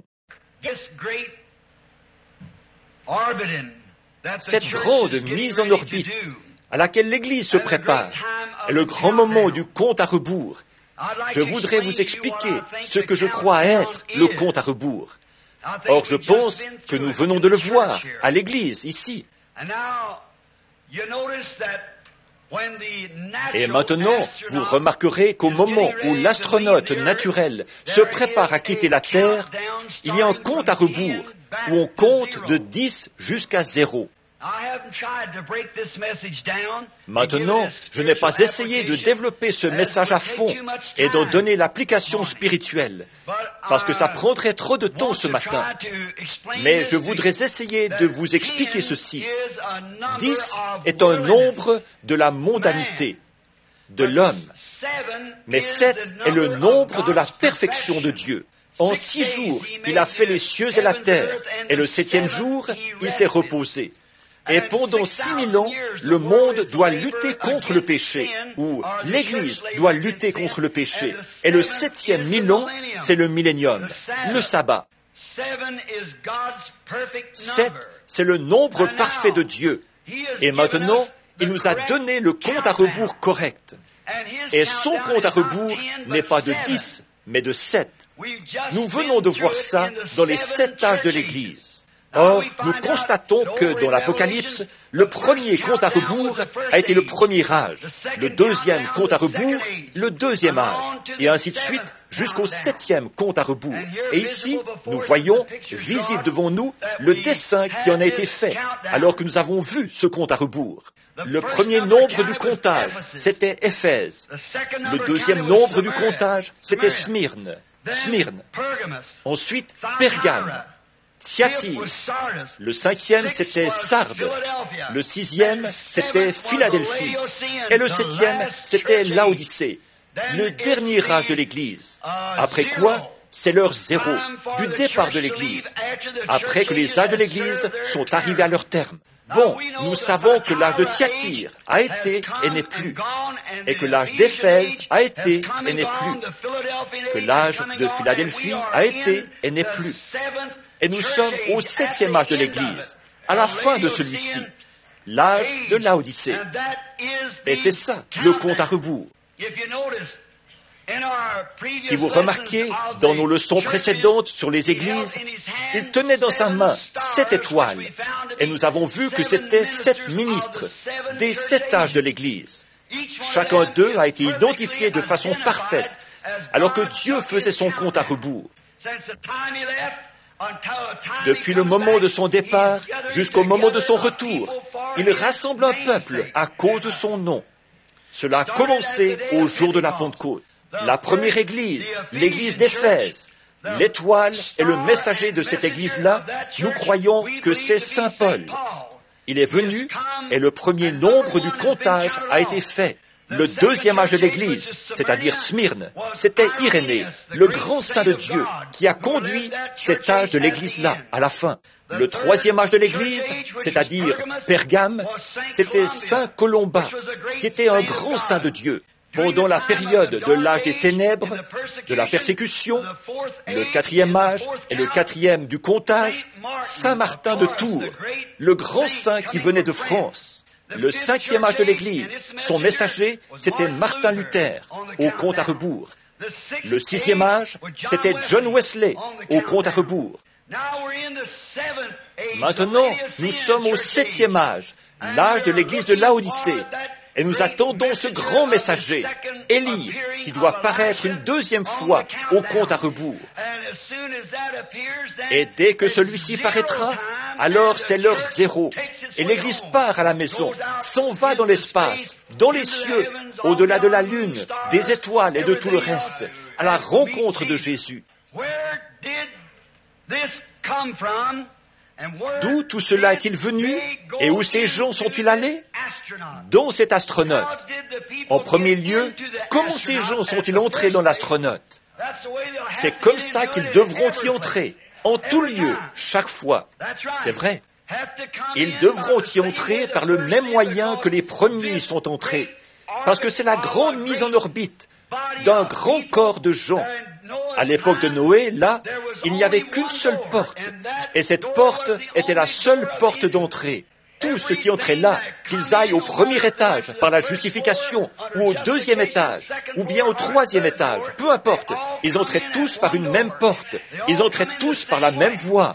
Cette grande mise en orbite à laquelle l'Église se prépare est le grand moment du compte à rebours. Je voudrais vous expliquer ce que je crois être le compte à rebours. Or, je pense que nous venons de le voir à l'Église, ici. Et maintenant, vous remarquerez qu'au moment où l'astronaute naturel se prépare à quitter la Terre, il y a un compte à rebours où on compte de dix jusqu'à zéro. Maintenant, je n'ai pas essayé de développer ce message à fond et d'en donner l'application spirituelle, parce que ça prendrait trop de temps ce matin. Mais je voudrais essayer de vous expliquer ceci. dix est un nombre de la mondanité, de l'homme. Mais sept est le nombre de la perfection de Dieu. En six jours, il a fait les cieux et la terre, et le septième jour, il s'est reposé. Et pendant six mille ans, le monde doit lutter contre le péché, ou l'Église doit lutter contre le péché. Et le septième mille ans, c'est le millénium, le sabbat. Sept, c'est le nombre parfait de Dieu. Et maintenant, il nous a donné le compte à rebours correct. Et son compte à rebours n'est pas de dix, mais de sept. Nous venons de voir ça dans les sept âges de l'Église. Or, nous constatons que dans l'Apocalypse, le premier compte à rebours a été le premier âge, le deuxième compte à rebours, le deuxième âge, et ainsi de suite jusqu'au septième compte à rebours. Et ici, nous voyons, visible devant nous, le dessin qui en a été fait, alors que nous avons vu ce compte à rebours. Le premier nombre du comptage, c'était Éphèse. Le deuxième nombre du comptage, c'était Smyrne. Smyrne. Ensuite, Pergame. Thyatire. Le cinquième, c'était Sardes. Le sixième, c'était Philadelphie. Et le septième, c'était Laodicée, le dernier âge de l'Église. Après quoi, c'est l'heure zéro, du départ de l'Église, après que les âges de l'Église sont arrivés à leur terme. Bon, nous savons que l'âge de Thyatire a été et n'est plus, et que l'âge d'Éphèse a été et n'est plus, que l'âge de Philadelphie a été et n'est plus. Et nous sommes au septième âge de l'Église, à la fin de celui-ci, l'âge de Laodicée. Et c'est ça, le compte à rebours. Si vous remarquez, dans nos leçons précédentes sur les églises, il tenait dans sa main sept étoiles, et nous avons vu que c'était sept ministres des sept âges de l'Église. Chacun d'eux a été identifié de façon parfaite, alors que Dieu faisait son compte à rebours. Depuis le moment de son départ jusqu'au moment de son retour, il rassemble un peuple à cause de son nom. Cela a commencé au jour de la Pentecôte. La première église, l'église d'Éphèse, l'étoile est le messager de cette église-là. Nous croyons que c'est Saint Paul. Il est venu et le premier nombre du comptage a été fait. Le deuxième âge de l'Église, c'est-à-dire Smyrne, c'était Irénée, le grand saint de Dieu, qui a conduit cet âge de l'Église-là à la fin. Le troisième âge de l'Église, c'est-à-dire Pergame, c'était Saint Colomba, qui était un grand saint de Dieu. Pendant la période de l'âge des ténèbres, de la persécution, le quatrième âge et le quatrième du comptage, Saint Martin de Tours, le grand saint qui venait de France. Le cinquième âge de l'Église, son messager, c'était Martin Luther, au compte à rebours. Le sixième âge, c'était John Wesley, au compte à rebours. Maintenant, nous sommes au septième âge, l'âge de l'Église de Laodicée, et nous attendons ce grand messager, Élie, qui doit paraître une deuxième fois au compte à rebours. Et dès que celui-ci paraîtra, alors c'est l'heure zéro, et l'Église part à la maison, s'en va dans l'espace, dans les cieux, au-delà de la lune, des étoiles et de tout le reste, à la rencontre de Jésus. D'où tout cela est-il venu et où ces gens sont-ils allés? Dans cet astronaute. En premier lieu, comment ces gens sont-ils entrés dans l'astronaute? C'est comme ça qu'ils devront y entrer, en tout lieu, chaque fois. C'est vrai. Ils devront y entrer par le même moyen que les premiers y sont entrés, parce que c'est la grande mise en orbite d'un grand corps de gens. À l'époque de Noé, là, il n'y avait qu'une seule porte, et cette porte était la seule porte d'entrée. Tous ceux qui entraient là, qu'ils aillent au premier étage par la justification, ou au deuxième étage, ou bien au troisième étage, peu importe, ils entraient tous par une même porte, ils entraient tous par la même voie.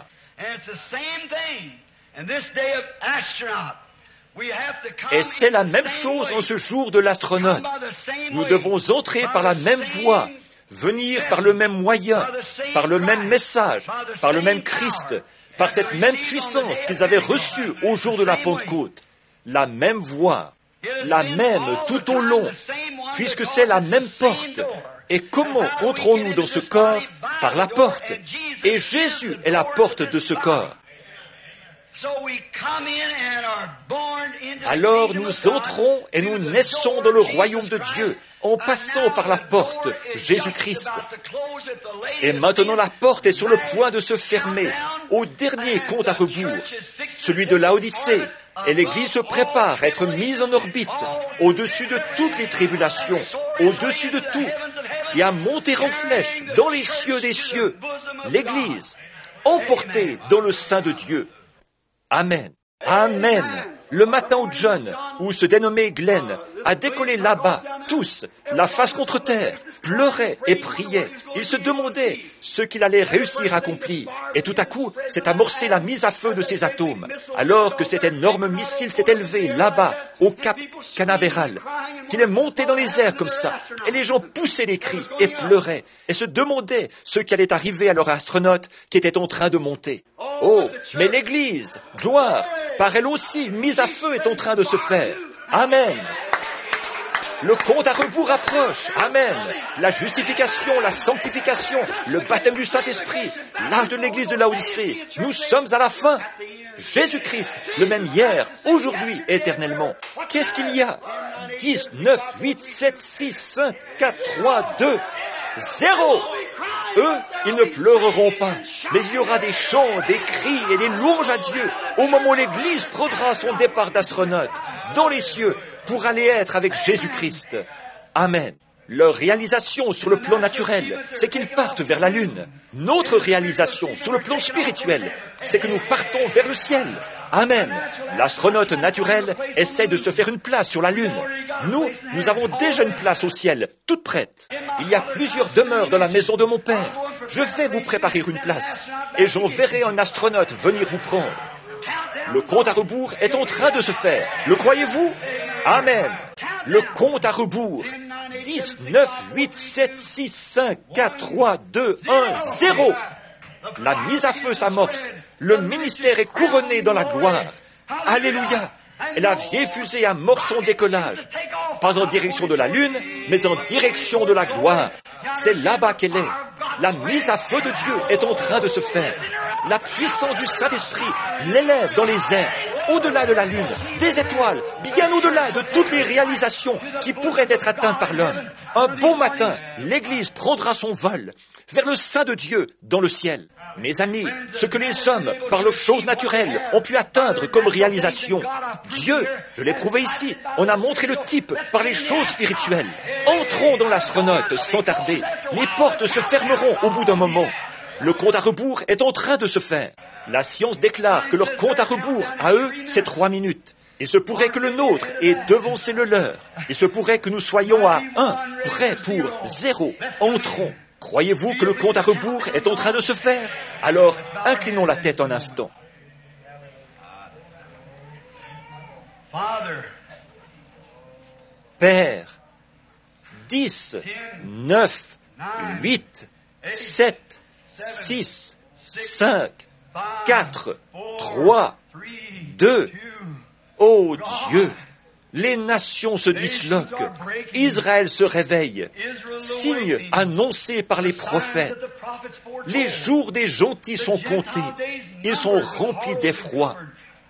Et c'est la même chose en ce jour de l'astronaute. Nous devons entrer par la même voie, venir par le même moyen, par le même message, par le même Christ, par cette même puissance qu'ils avaient reçue au jour de la Pentecôte. La même voie, la même tout au long, puisque c'est la même porte. Et comment entrons-nous dans ce corps? Par la porte. Et Jésus est la porte de ce corps. Alors nous entrons et nous naissons dans le royaume de Dieu en passant par la porte, Jésus-Christ. Et maintenant la porte est sur le point de se fermer au dernier compte à rebours, celui de Laodicée, et l'Église se prépare à être mise en orbite au-dessus de toutes les tribulations, au-dessus de tout, et à monter en flèche dans les cieux des cieux, l'Église emportée dans le sein de Dieu. Amen. Amen. Le matin où John, ou se dénommait Glenn, a décollé là-bas, tous, la face contre terre, pleurait et priait. Il se demandait ce qu'il allait réussir à accomplir. Et tout à coup, s'est amorcée la mise à feu de ces atomes, alors que cet énorme missile s'est élevé là-bas, au cap Canaveral, qu'il est monté dans les airs comme ça. Et les gens poussaient des cris et pleuraient, et se demandaient ce qui allait arriver à leur astronaute qui était en train de monter. Oh, mais l'Église, gloire, par elle aussi, mise à feu est en train de se faire. Amen. Le compte à rebours approche. Amen. La justification, la sanctification, le baptême du Saint-Esprit, l'âge de l'Église de Laodicée. Nous sommes à la fin. Jésus-Christ, le même hier, aujourd'hui et éternellement. Qu'est-ce qu'il y a? dix, neuf, huit, sept, six, cinq, quatre, trois, deux, zéro. Eux, ils ne pleureront pas, mais il y aura des chants, des cris et des louanges à Dieu au moment où l'Église prendra son départ d'astronaute dans les cieux pour aller être avec Jésus-Christ. Amen. Leur réalisation sur le plan naturel, c'est qu'ils partent vers la Lune. Notre réalisation sur le plan spirituel, c'est que nous partons vers le ciel. Amen. L'astronaute naturel essaie de se faire une place sur la Lune. Nous, nous avons déjà une place au ciel, toute prête. Il y a plusieurs demeures dans la maison de mon Père. Je vais vous préparer une place et j'enverrai un astronaute venir vous prendre. Le compte à rebours est en train de se faire. Le croyez-vous? Amen. Le compte à rebours. dix, neuf, huit, sept, six, cinq, quatre, trois, deux, un, zéro. La mise à feu s'amorce. Le ministère est couronné dans la gloire. Alléluia. Et la vieille fusée amorce son décollage. Pas en direction de la Lune, mais en direction de la gloire. C'est là-bas qu'elle est. La mise à feu de Dieu est en train de se faire. La puissance du Saint-Esprit l'élève dans les airs, au-delà de la Lune, des étoiles, bien au-delà de toutes les réalisations qui pourraient être atteintes par l'homme. Un bon matin, l'Église prendra son vol vers le sein de Dieu dans le ciel. Mes amis, ce que les hommes, par leurs choses naturelles, ont pu atteindre comme réalisation, Dieu, je l'ai prouvé ici, on a montré le type par les choses spirituelles. Entrons dans l'astronaute sans tarder. Les portes se fermeront au bout d'un moment. Le compte à rebours est en train de se faire. La science déclare que leur compte à rebours, à eux, c'est trois minutes. Il se pourrait que le nôtre ait devancé le leur. Il se pourrait que nous soyons à un, prêts pour zéro. Entrons. Croyez-vous que le compte à rebours est en train de se faire? Alors, inclinons la tête un instant. Père, dix, neuf, huit, sept, six, cinq, quatre, trois, deux. Ô Dieu, les nations se disloquent. Israël se réveille. Signe annoncé par les prophètes. Les jours des gentils sont comptés. Ils sont remplis d'effroi.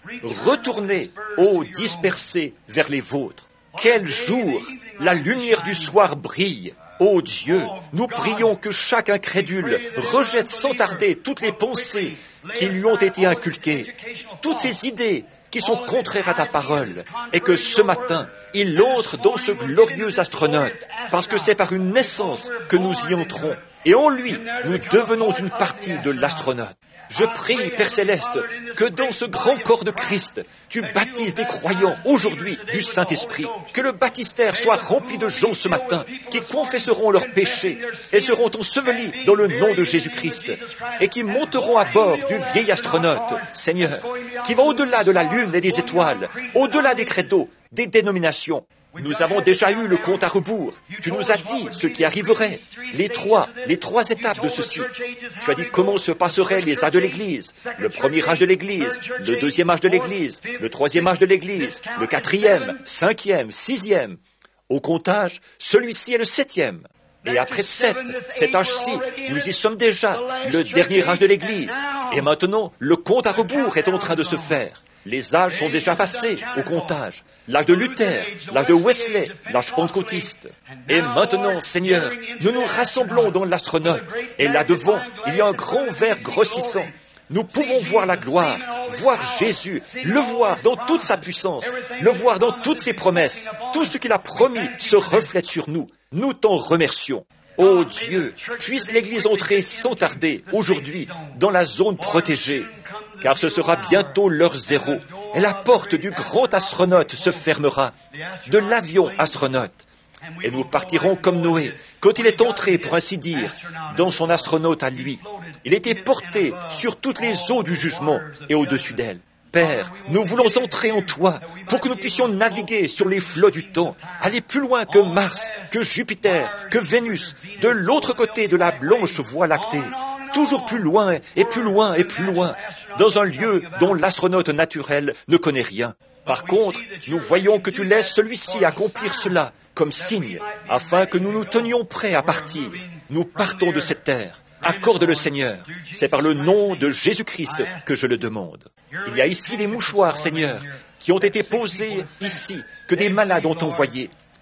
Retournez, ô dispersés, vers les vôtres. Quel jour! La lumière du soir brille. Ô Dieu, nous prions que chaque incrédule rejette sans tarder toutes les pensées qui lui ont été inculquées, toutes ces idées qui sont contraires à ta parole, et que ce matin, il entre dans ce glorieux astronaute, parce que c'est par une naissance que nous y entrons, et en lui, nous devenons une partie de l'astronaute. Je prie, Père Céleste, que dans ce grand corps de Christ, tu baptises des croyants aujourd'hui du Saint-Esprit, que le baptistère soit rempli de gens ce matin qui confesseront leurs péchés et seront ensevelis dans le nom de Jésus-Christ et qui monteront à bord du vieil astronaute, Seigneur, qui va au-delà de la lune et des étoiles, au-delà des credos, des dénominations. Nous avons déjà eu le compte à rebours. Tu nous as dit ce qui arriverait, les trois, les trois étapes de ceci. Tu as dit comment se passeraient les âges de l'Église, le premier âge de l'Église, le deuxième âge de l'Église, le troisième âge de l'Église, le quatrième, cinquième, sixième. Au comptage, celui-ci est le septième. Et après sept, cet âge-ci, nous y sommes déjà, le dernier âge de l'Église. Et maintenant, le compte à rebours est en train de se faire. Les âges sont déjà passés au comptage. L'âge de Luther, l'âge de Wesley, l'âge pentecôtiste. Et maintenant, Seigneur, nous nous rassemblons dans l'astronaute. Et là-devant, il y a un grand verre grossissant. Nous pouvons voir la gloire, voir Jésus, le voir dans toute sa puissance, le voir dans toutes ses promesses. Tout ce qu'il a promis se reflète sur nous. Nous t'en remercions. Ô Dieu, puisse l'Église entrer sans tarder, aujourd'hui, dans la zone protégée, car ce sera bientôt l'heure zéro, et la porte du grand astronaute se fermera, de l'avion astronaute, et nous partirons comme Noé, quand il est entré, pour ainsi dire, dans son astronaute à lui. Il était porté sur toutes les eaux du jugement et au-dessus d'elles. Père, nous voulons entrer en toi pour que nous puissions naviguer sur les flots du temps, aller plus loin que Mars, que Jupiter, que Vénus, de l'autre côté de la blanche voie lactée, toujours plus loin et plus loin et plus loin, dans un lieu dont l'astronaute naturel ne connaît rien. Par contre, nous voyons que tu laisses celui-ci accomplir cela comme signe, afin que nous nous tenions prêts à partir. Nous partons de cette terre. Accorde-le, Seigneur. C'est par le nom de Jésus-Christ que je le demande. Il y a ici des mouchoirs, Seigneur, qui ont été posés ici, que des malades ont envoyés.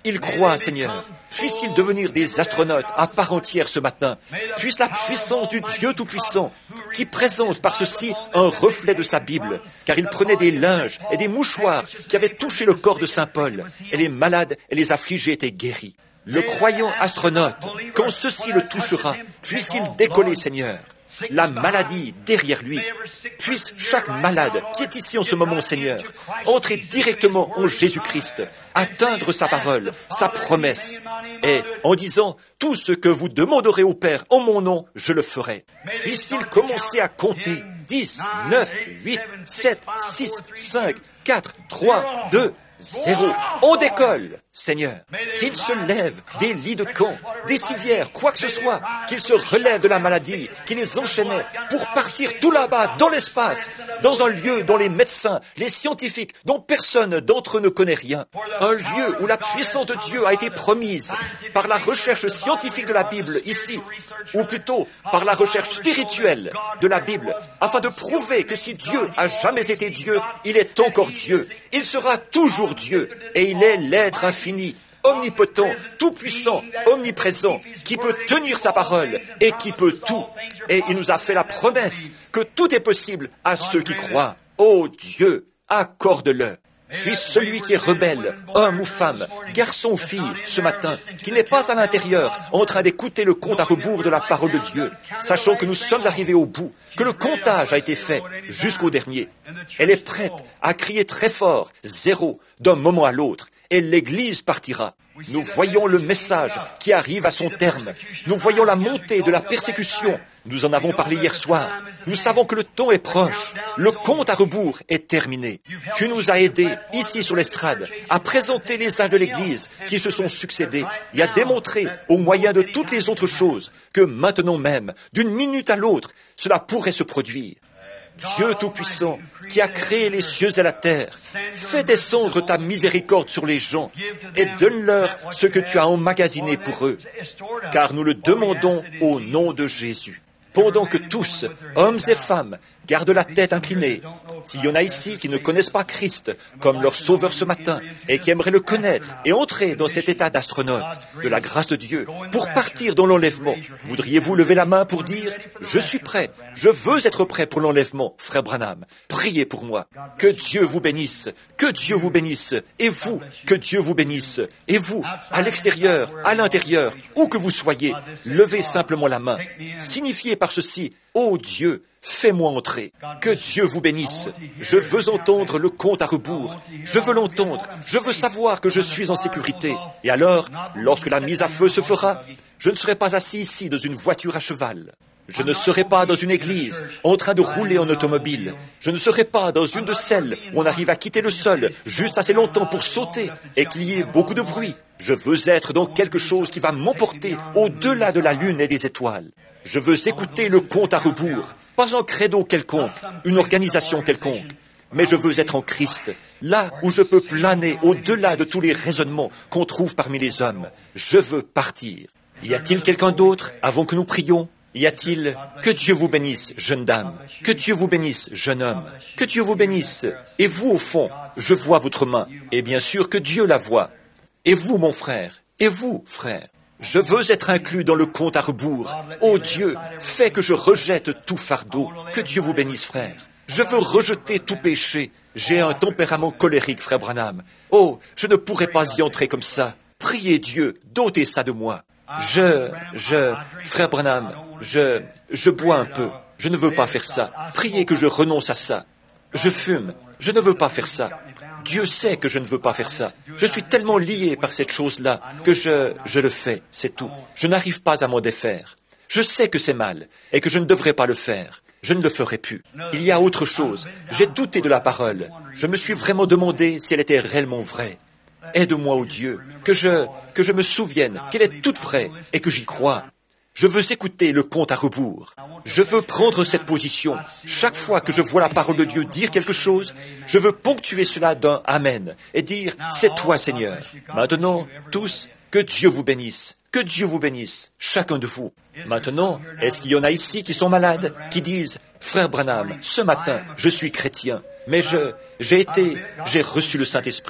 Ils croient, Seigneur. Puissent-ils devenir des astronautes à part entière ce matin? Puisse la puissance du Dieu Tout-Puissant, qui présente par ceci un reflet de sa Bible, car il prenait des linges et des mouchoirs qui avaient touché le corps de Saint Paul, et les malades et les affligés étaient guéris. Le croyant astronaute, quand ceci le touchera, puisse-t-il décoller, Seigneur. La maladie derrière lui. Puisse chaque malade qui est ici en ce moment, Seigneur, entrer directement en Jésus-Christ, atteindre sa parole, sa promesse, et en disant « Tout ce que vous demanderez au Père en mon nom, je le ferai ». Puisse-t-il commencer à compter dix, neuf, huit, sept, six, cinq, quatre, trois, deux, zéro. On décolle, Seigneur. Qu'il se lève des lits de camp, des civières, quoi que ce soit, qu'il se relève de la maladie, qu'il les enchaînait pour partir tout là-bas, dans l'espace, dans un lieu dont les médecins, les scientifiques, dont personne d'entre eux ne connaît rien. Un lieu où la puissance de Dieu a été promise par la recherche scientifique de la Bible ici, ou plutôt par la recherche spirituelle de la Bible, afin de prouver que si Dieu a jamais été Dieu, il est encore Dieu. Il sera toujours Dieu, et il est l'être infini, omnipotent, tout-puissant, omniprésent, qui peut tenir sa parole et qui peut tout. Et il nous a fait la promesse que tout est possible à ceux qui croient. Ô Dieu, accorde-le. Puis celui qui est rebelle, homme ou femme, garçon ou fille, ce matin, qui n'est pas à l'intérieur, en train d'écouter le compte à rebours de la parole de Dieu, sachant que nous sommes arrivés au bout, que le comptage a été fait jusqu'au dernier. Elle est prête à crier très fort, zéro, d'un moment à l'autre, et l'Église partira. Nous voyons le message qui arrive à son terme. Nous voyons la montée de la persécution. Nous en avons parlé hier soir. Nous savons que le temps est proche. Le compte à rebours est terminé. Tu nous as aidés, ici sur l'estrade, à présenter les âges de l'Église qui se sont succédés et à démontrer, au moyen de toutes les autres choses, que maintenant même, d'une minute à l'autre, cela pourrait se produire. Dieu Tout-Puissant, qui a créé les cieux et la terre, fais descendre ta miséricorde sur les gens et donne-leur ce que tu as emmagasiné pour eux, car nous le demandons au nom de Jésus. Pendant que tous, hommes et femmes, gardent la tête inclinée, s'il y en a ici qui ne connaissent pas Christ comme leur sauveur ce matin et qui aimeraient le connaître et entrer dans cet état d'astronaute, de la grâce de Dieu, pour partir dans l'enlèvement, voudriez-vous lever la main pour dire « Je suis prêt, je veux être prêt pour l'enlèvement, frère Branham, priez pour moi. Que Dieu vous bénisse, que Dieu vous bénisse, et vous, que Dieu vous bénisse, et vous, à l'extérieur, à l'intérieur, où que vous soyez, levez simplement la main, signifiez par ceci « Ô Dieu, fais-moi entrer. Que Dieu vous bénisse. Je veux entendre le compte à rebours. Je veux l'entendre. Je veux savoir que je suis en sécurité. Et alors, lorsque la mise à feu se fera, je ne serai pas assis ici dans une voiture à cheval. Je ne serai pas dans une église en train de rouler en automobile. Je ne serai pas dans une de celles où on arrive à quitter le sol juste assez longtemps pour sauter et qu'il y ait beaucoup de bruit. Je veux être dans quelque chose qui va m'emporter au-delà de la lune et des étoiles. Je veux écouter le compte à rebours. Pas un credo quelconque, une organisation quelconque, mais je veux être en Christ, là où je peux planer au-delà de tous les raisonnements qu'on trouve parmi les hommes. Je veux partir. Y a-t-il quelqu'un d'autre avant que nous prions? Y a-t-il que Dieu vous bénisse, jeune dame, que Dieu vous bénisse, jeune homme, que Dieu vous bénisse. Et vous, au fond, je vois votre main, et bien sûr que Dieu la voit. Et vous, mon frère, et vous, frère. Je veux être inclus dans le compte à rebours. Ô Dieu, fais que je rejette tout fardeau. Que Dieu vous bénisse, frère. Je veux rejeter tout péché. J'ai un tempérament colérique, frère Branham. Oh, je ne pourrais pas y entrer comme ça. Priez Dieu, dotez ça de moi. Je, je, frère Branham, je, je bois un peu. Je ne veux pas faire ça. Priez que je renonce à ça. Je fume. Je ne veux pas faire ça. Dieu sait que je ne veux pas faire ça. Je suis tellement lié par cette chose-là que je, je le fais, c'est tout. Je n'arrive pas à m'en défaire. Je sais que c'est mal et que je ne devrais pas le faire. Je ne le ferai plus. Il y a autre chose. J'ai douté de la parole. Je me suis vraiment demandé si elle était réellement vraie. Aide-moi, ô Dieu, que je, que je me souvienne qu'elle est toute vraie et que j'y crois. Je veux écouter le compte à rebours. Je veux prendre cette position. Chaque fois que je vois la parole de Dieu dire quelque chose, je veux ponctuer cela d'un Amen et dire « C'est toi, Seigneur ». Maintenant, tous, que Dieu vous bénisse. Que Dieu vous bénisse, chacun de vous. Maintenant, est-ce qu'il y en a ici qui sont malades, qui disent « Frère Branham, ce matin, je suis chrétien, mais je, j'ai été, j'ai reçu le Saint-Esprit.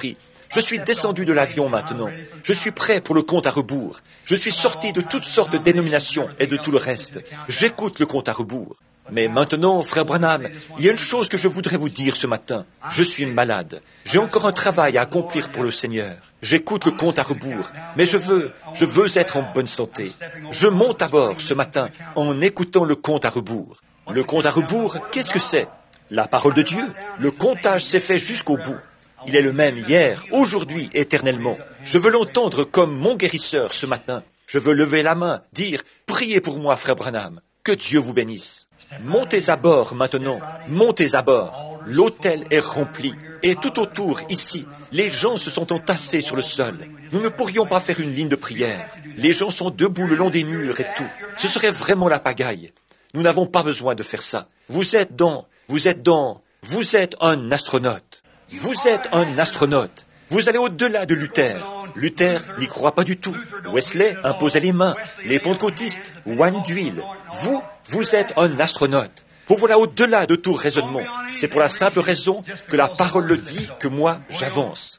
Je suis descendu de l'avion maintenant. Je suis prêt pour le compte à rebours. Je suis sorti de toutes sortes de dénominations et de tout le reste. J'écoute le compte à rebours. Mais maintenant, frère Branham, il y a une chose que je voudrais vous dire ce matin. Je suis malade. J'ai encore un travail à accomplir pour le Seigneur. J'écoute le compte à rebours, mais je veux, je veux être en bonne santé. Je monte à bord ce matin en écoutant le compte à rebours. Le compte à rebours, qu'est-ce que c'est? La parole de Dieu. Le comptage s'est fait jusqu'au bout. Il est le même hier, aujourd'hui, éternellement. Je veux l'entendre comme mon guérisseur ce matin. Je veux lever la main, dire « Priez pour moi, frère Branham. Que Dieu vous bénisse. » Montez à bord maintenant, montez à bord. L'hôtel est rempli. Et tout autour, ici, les gens se sont entassés sur le sol. Nous ne pourrions pas faire une ligne de prière. Les gens sont debout le long des murs et tout. Ce serait vraiment la pagaille. Nous n'avons pas besoin de faire ça. Vous êtes dans, vous êtes dans, vous êtes un astronaute. Vous êtes un astronaute. Vous allez au-delà de Luther. Luther n'y croit pas du tout. Wesley imposait les mains. Les pentecôtistes, oigne d'huile. Vous, vous êtes un astronaute. Vous voilà au-delà de tout raisonnement. C'est pour la simple raison que la parole le dit que moi, j'avance.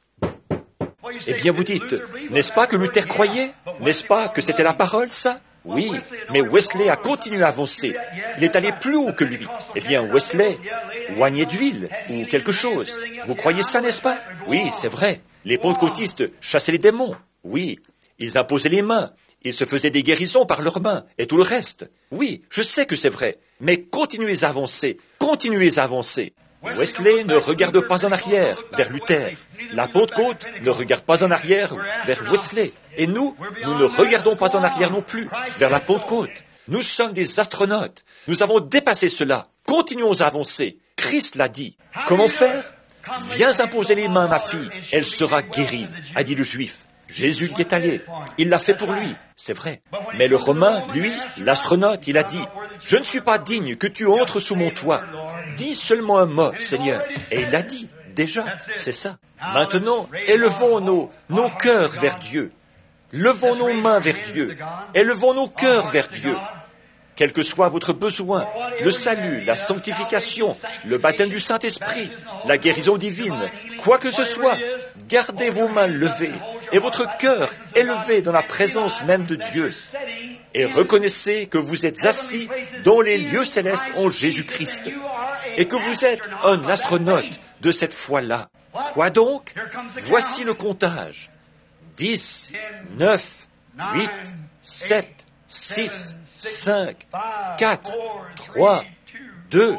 Eh bien, vous dites, n'est-ce pas que Luther croyait? N'est-ce pas que c'était la parole, ça? Oui, mais Wesley a continué à avancer. Il est allé plus haut que lui. Eh bien, Wesley, oignait d'huile ou quelque chose. Vous croyez ça, n'est-ce pas? Oui, c'est vrai. Les pentecôtistes chassaient les démons. Oui, ils imposaient les mains. Ils se faisaient des guérisons par leurs mains et tout le reste. Oui, je sais que c'est vrai. Mais continuez à avancer. Continuez à avancer. Wesley ne regarde pas en arrière vers Luther. La Pentecôte ne regarde pas en arrière vers Wesley. Et nous, nous ne regardons pas en arrière non plus vers la Pentecôte. Nous sommes des astronautes. Nous avons dépassé cela. Continuons à avancer. Christ l'a dit. Comment faire? Viens imposer les mains à ma fille. Elle sera guérie, a dit le Juif. Jésus y est allé. Il l'a fait pour lui, c'est vrai. Mais le Romain, lui, l'astronaute, il a dit, « Je ne suis pas digne que tu entres sous mon toit. Dis seulement un mot, Seigneur. » Et il l'a dit, déjà, c'est ça. Maintenant, élevons nos, nos cœurs vers Dieu. Levons nos mains vers Dieu. Élevons nos cœurs vers Dieu. Quel que soit votre besoin, le salut, la sanctification, le baptême du Saint-Esprit, la guérison divine, quoi que ce soit, gardez vos mains levées et votre cœur élevé dans la présence même de Dieu. Et reconnaissez que vous êtes assis dans les lieux célestes en Jésus-Christ et que vous êtes un astronaute de cette foi-là. Quoi donc? Voici le comptage. dix, neuf, huit, sept, six, cinq, quatre, trois, deux.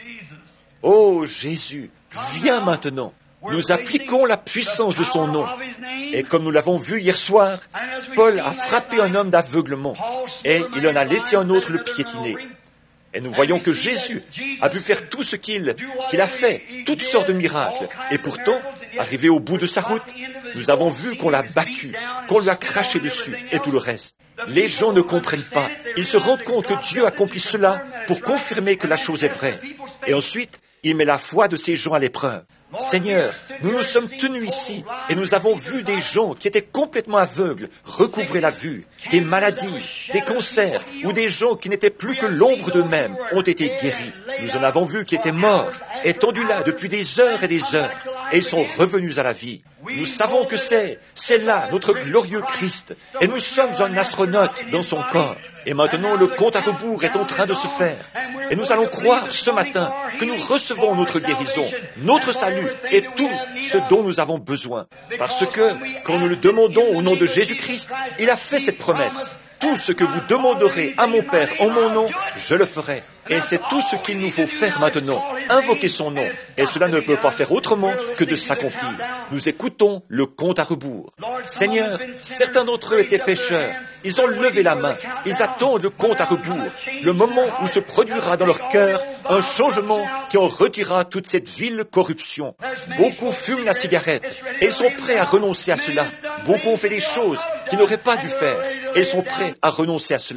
Oh Jésus, viens maintenant. Nous appliquons la puissance de son nom. Et comme nous l'avons vu hier soir, Paul a frappé un homme d'aveuglement et il en a laissé un autre le piétiner. Et nous voyons que Jésus a pu faire tout ce qu'il qu'il a fait, toutes sortes de miracles. Et pourtant, arrivé au bout de sa route, nous avons vu qu'on l'a battu, qu'on lui a craché dessus et tout le reste. Les gens ne comprennent pas. Ils se rendent compte que Dieu accomplit cela pour confirmer que la chose est vraie. Et ensuite, il met la foi de ces gens à l'épreuve. Seigneur, nous nous sommes tenus ici et nous avons vu des gens qui étaient complètement aveugles recouvrer la vue. Des maladies, des cancers ou des gens qui n'étaient plus que l'ombre d'eux-mêmes ont été guéris. Nous en avons vu qui étaient morts, étendus là depuis des heures et des heures et ils sont revenus à la vie. Nous savons que c'est, c'est là notre glorieux Christ et nous sommes un astronaute dans son corps. Et maintenant, le compte à rebours est en train de se faire. Et nous allons croire ce matin que nous recevons notre guérison, notre salut et tout ce dont nous avons besoin. Parce que, quand nous le demandons au nom de Jésus-Christ, il a fait cette promesse. Tout ce que vous demanderez à mon Père en mon nom, je le ferai. Et c'est tout ce qu'il nous faut faire maintenant. Invoquer son nom. Et cela ne peut pas faire autrement que de s'accomplir. Nous écoutons le compte à rebours. Seigneur, certains d'entre eux étaient pécheurs. Ils ont levé la main. Ils attendent le compte à rebours. Le moment où se produira dans leur cœur un changement qui en retirera toute cette vile corruption. Beaucoup fument la cigarette et ils sont prêts à renoncer à cela. Beaucoup ont fait des choses qu'ils n'auraient pas dû faire et ils sont prêts à renoncer à cela.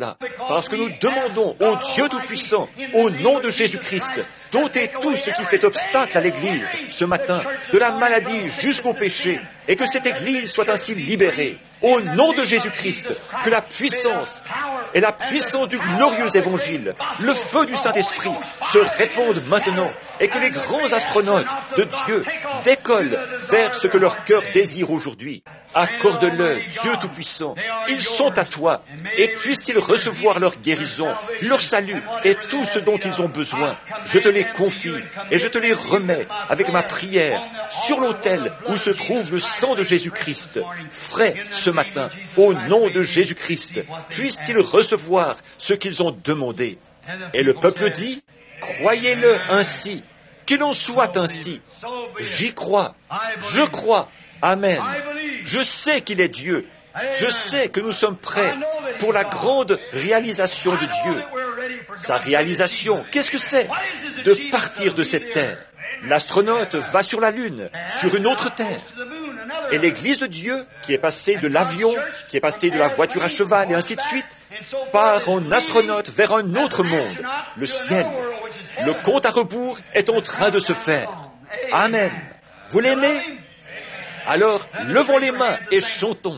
parce que nous demandons au Dieu Tout-Puissant, au nom de Jésus-Christ, d'ôter tout ce qui fait obstacle à l'Église ce matin, de la maladie jusqu'au péché, et que cette Église soit ainsi libérée. Au nom de Jésus-Christ, que la puissance et la puissance du glorieux Évangile, le feu du Saint-Esprit, se répandent maintenant, et que les grands astronautes de Dieu décollent vers ce que leur cœur désire aujourd'hui. Accorde-le, Dieu Tout-Puissant. Ils sont à toi, et puissent-ils recevoir leur guérison, leur salut et tout ce dont ils ont besoin. Je te les confie et je te les remets avec ma prière sur l'autel où se trouve le sang de Jésus-Christ, frais ce matin, au nom de Jésus-Christ. Puissent-ils recevoir ce qu'ils ont demandé. Et le peuple dit, croyez-le ainsi, qu'il en soit ainsi. J'y crois, je crois. Amen. Je sais qu'il est Dieu. Je sais que nous sommes prêts pour la grande réalisation de Dieu. Sa réalisation, qu'est-ce que c'est? De partir de cette terre. L'astronaute va sur la Lune, sur une autre terre. Et l'Église de Dieu, qui est passée de l'avion, qui est passée de la voiture à cheval et ainsi de suite, part en astronaute vers un autre monde, le ciel. Le compte à rebours est en train de se faire. Amen. Vous l'aimez? Alors, levons les mains et chantons.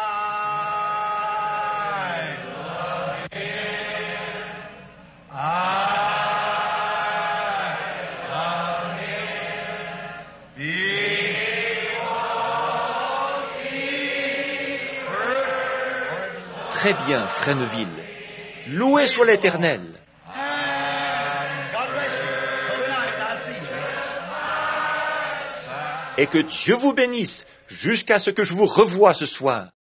Très bien, frère Neville. Loué soit l'Éternel. Et que Dieu vous bénisse jusqu'à ce que je vous revoie ce soir.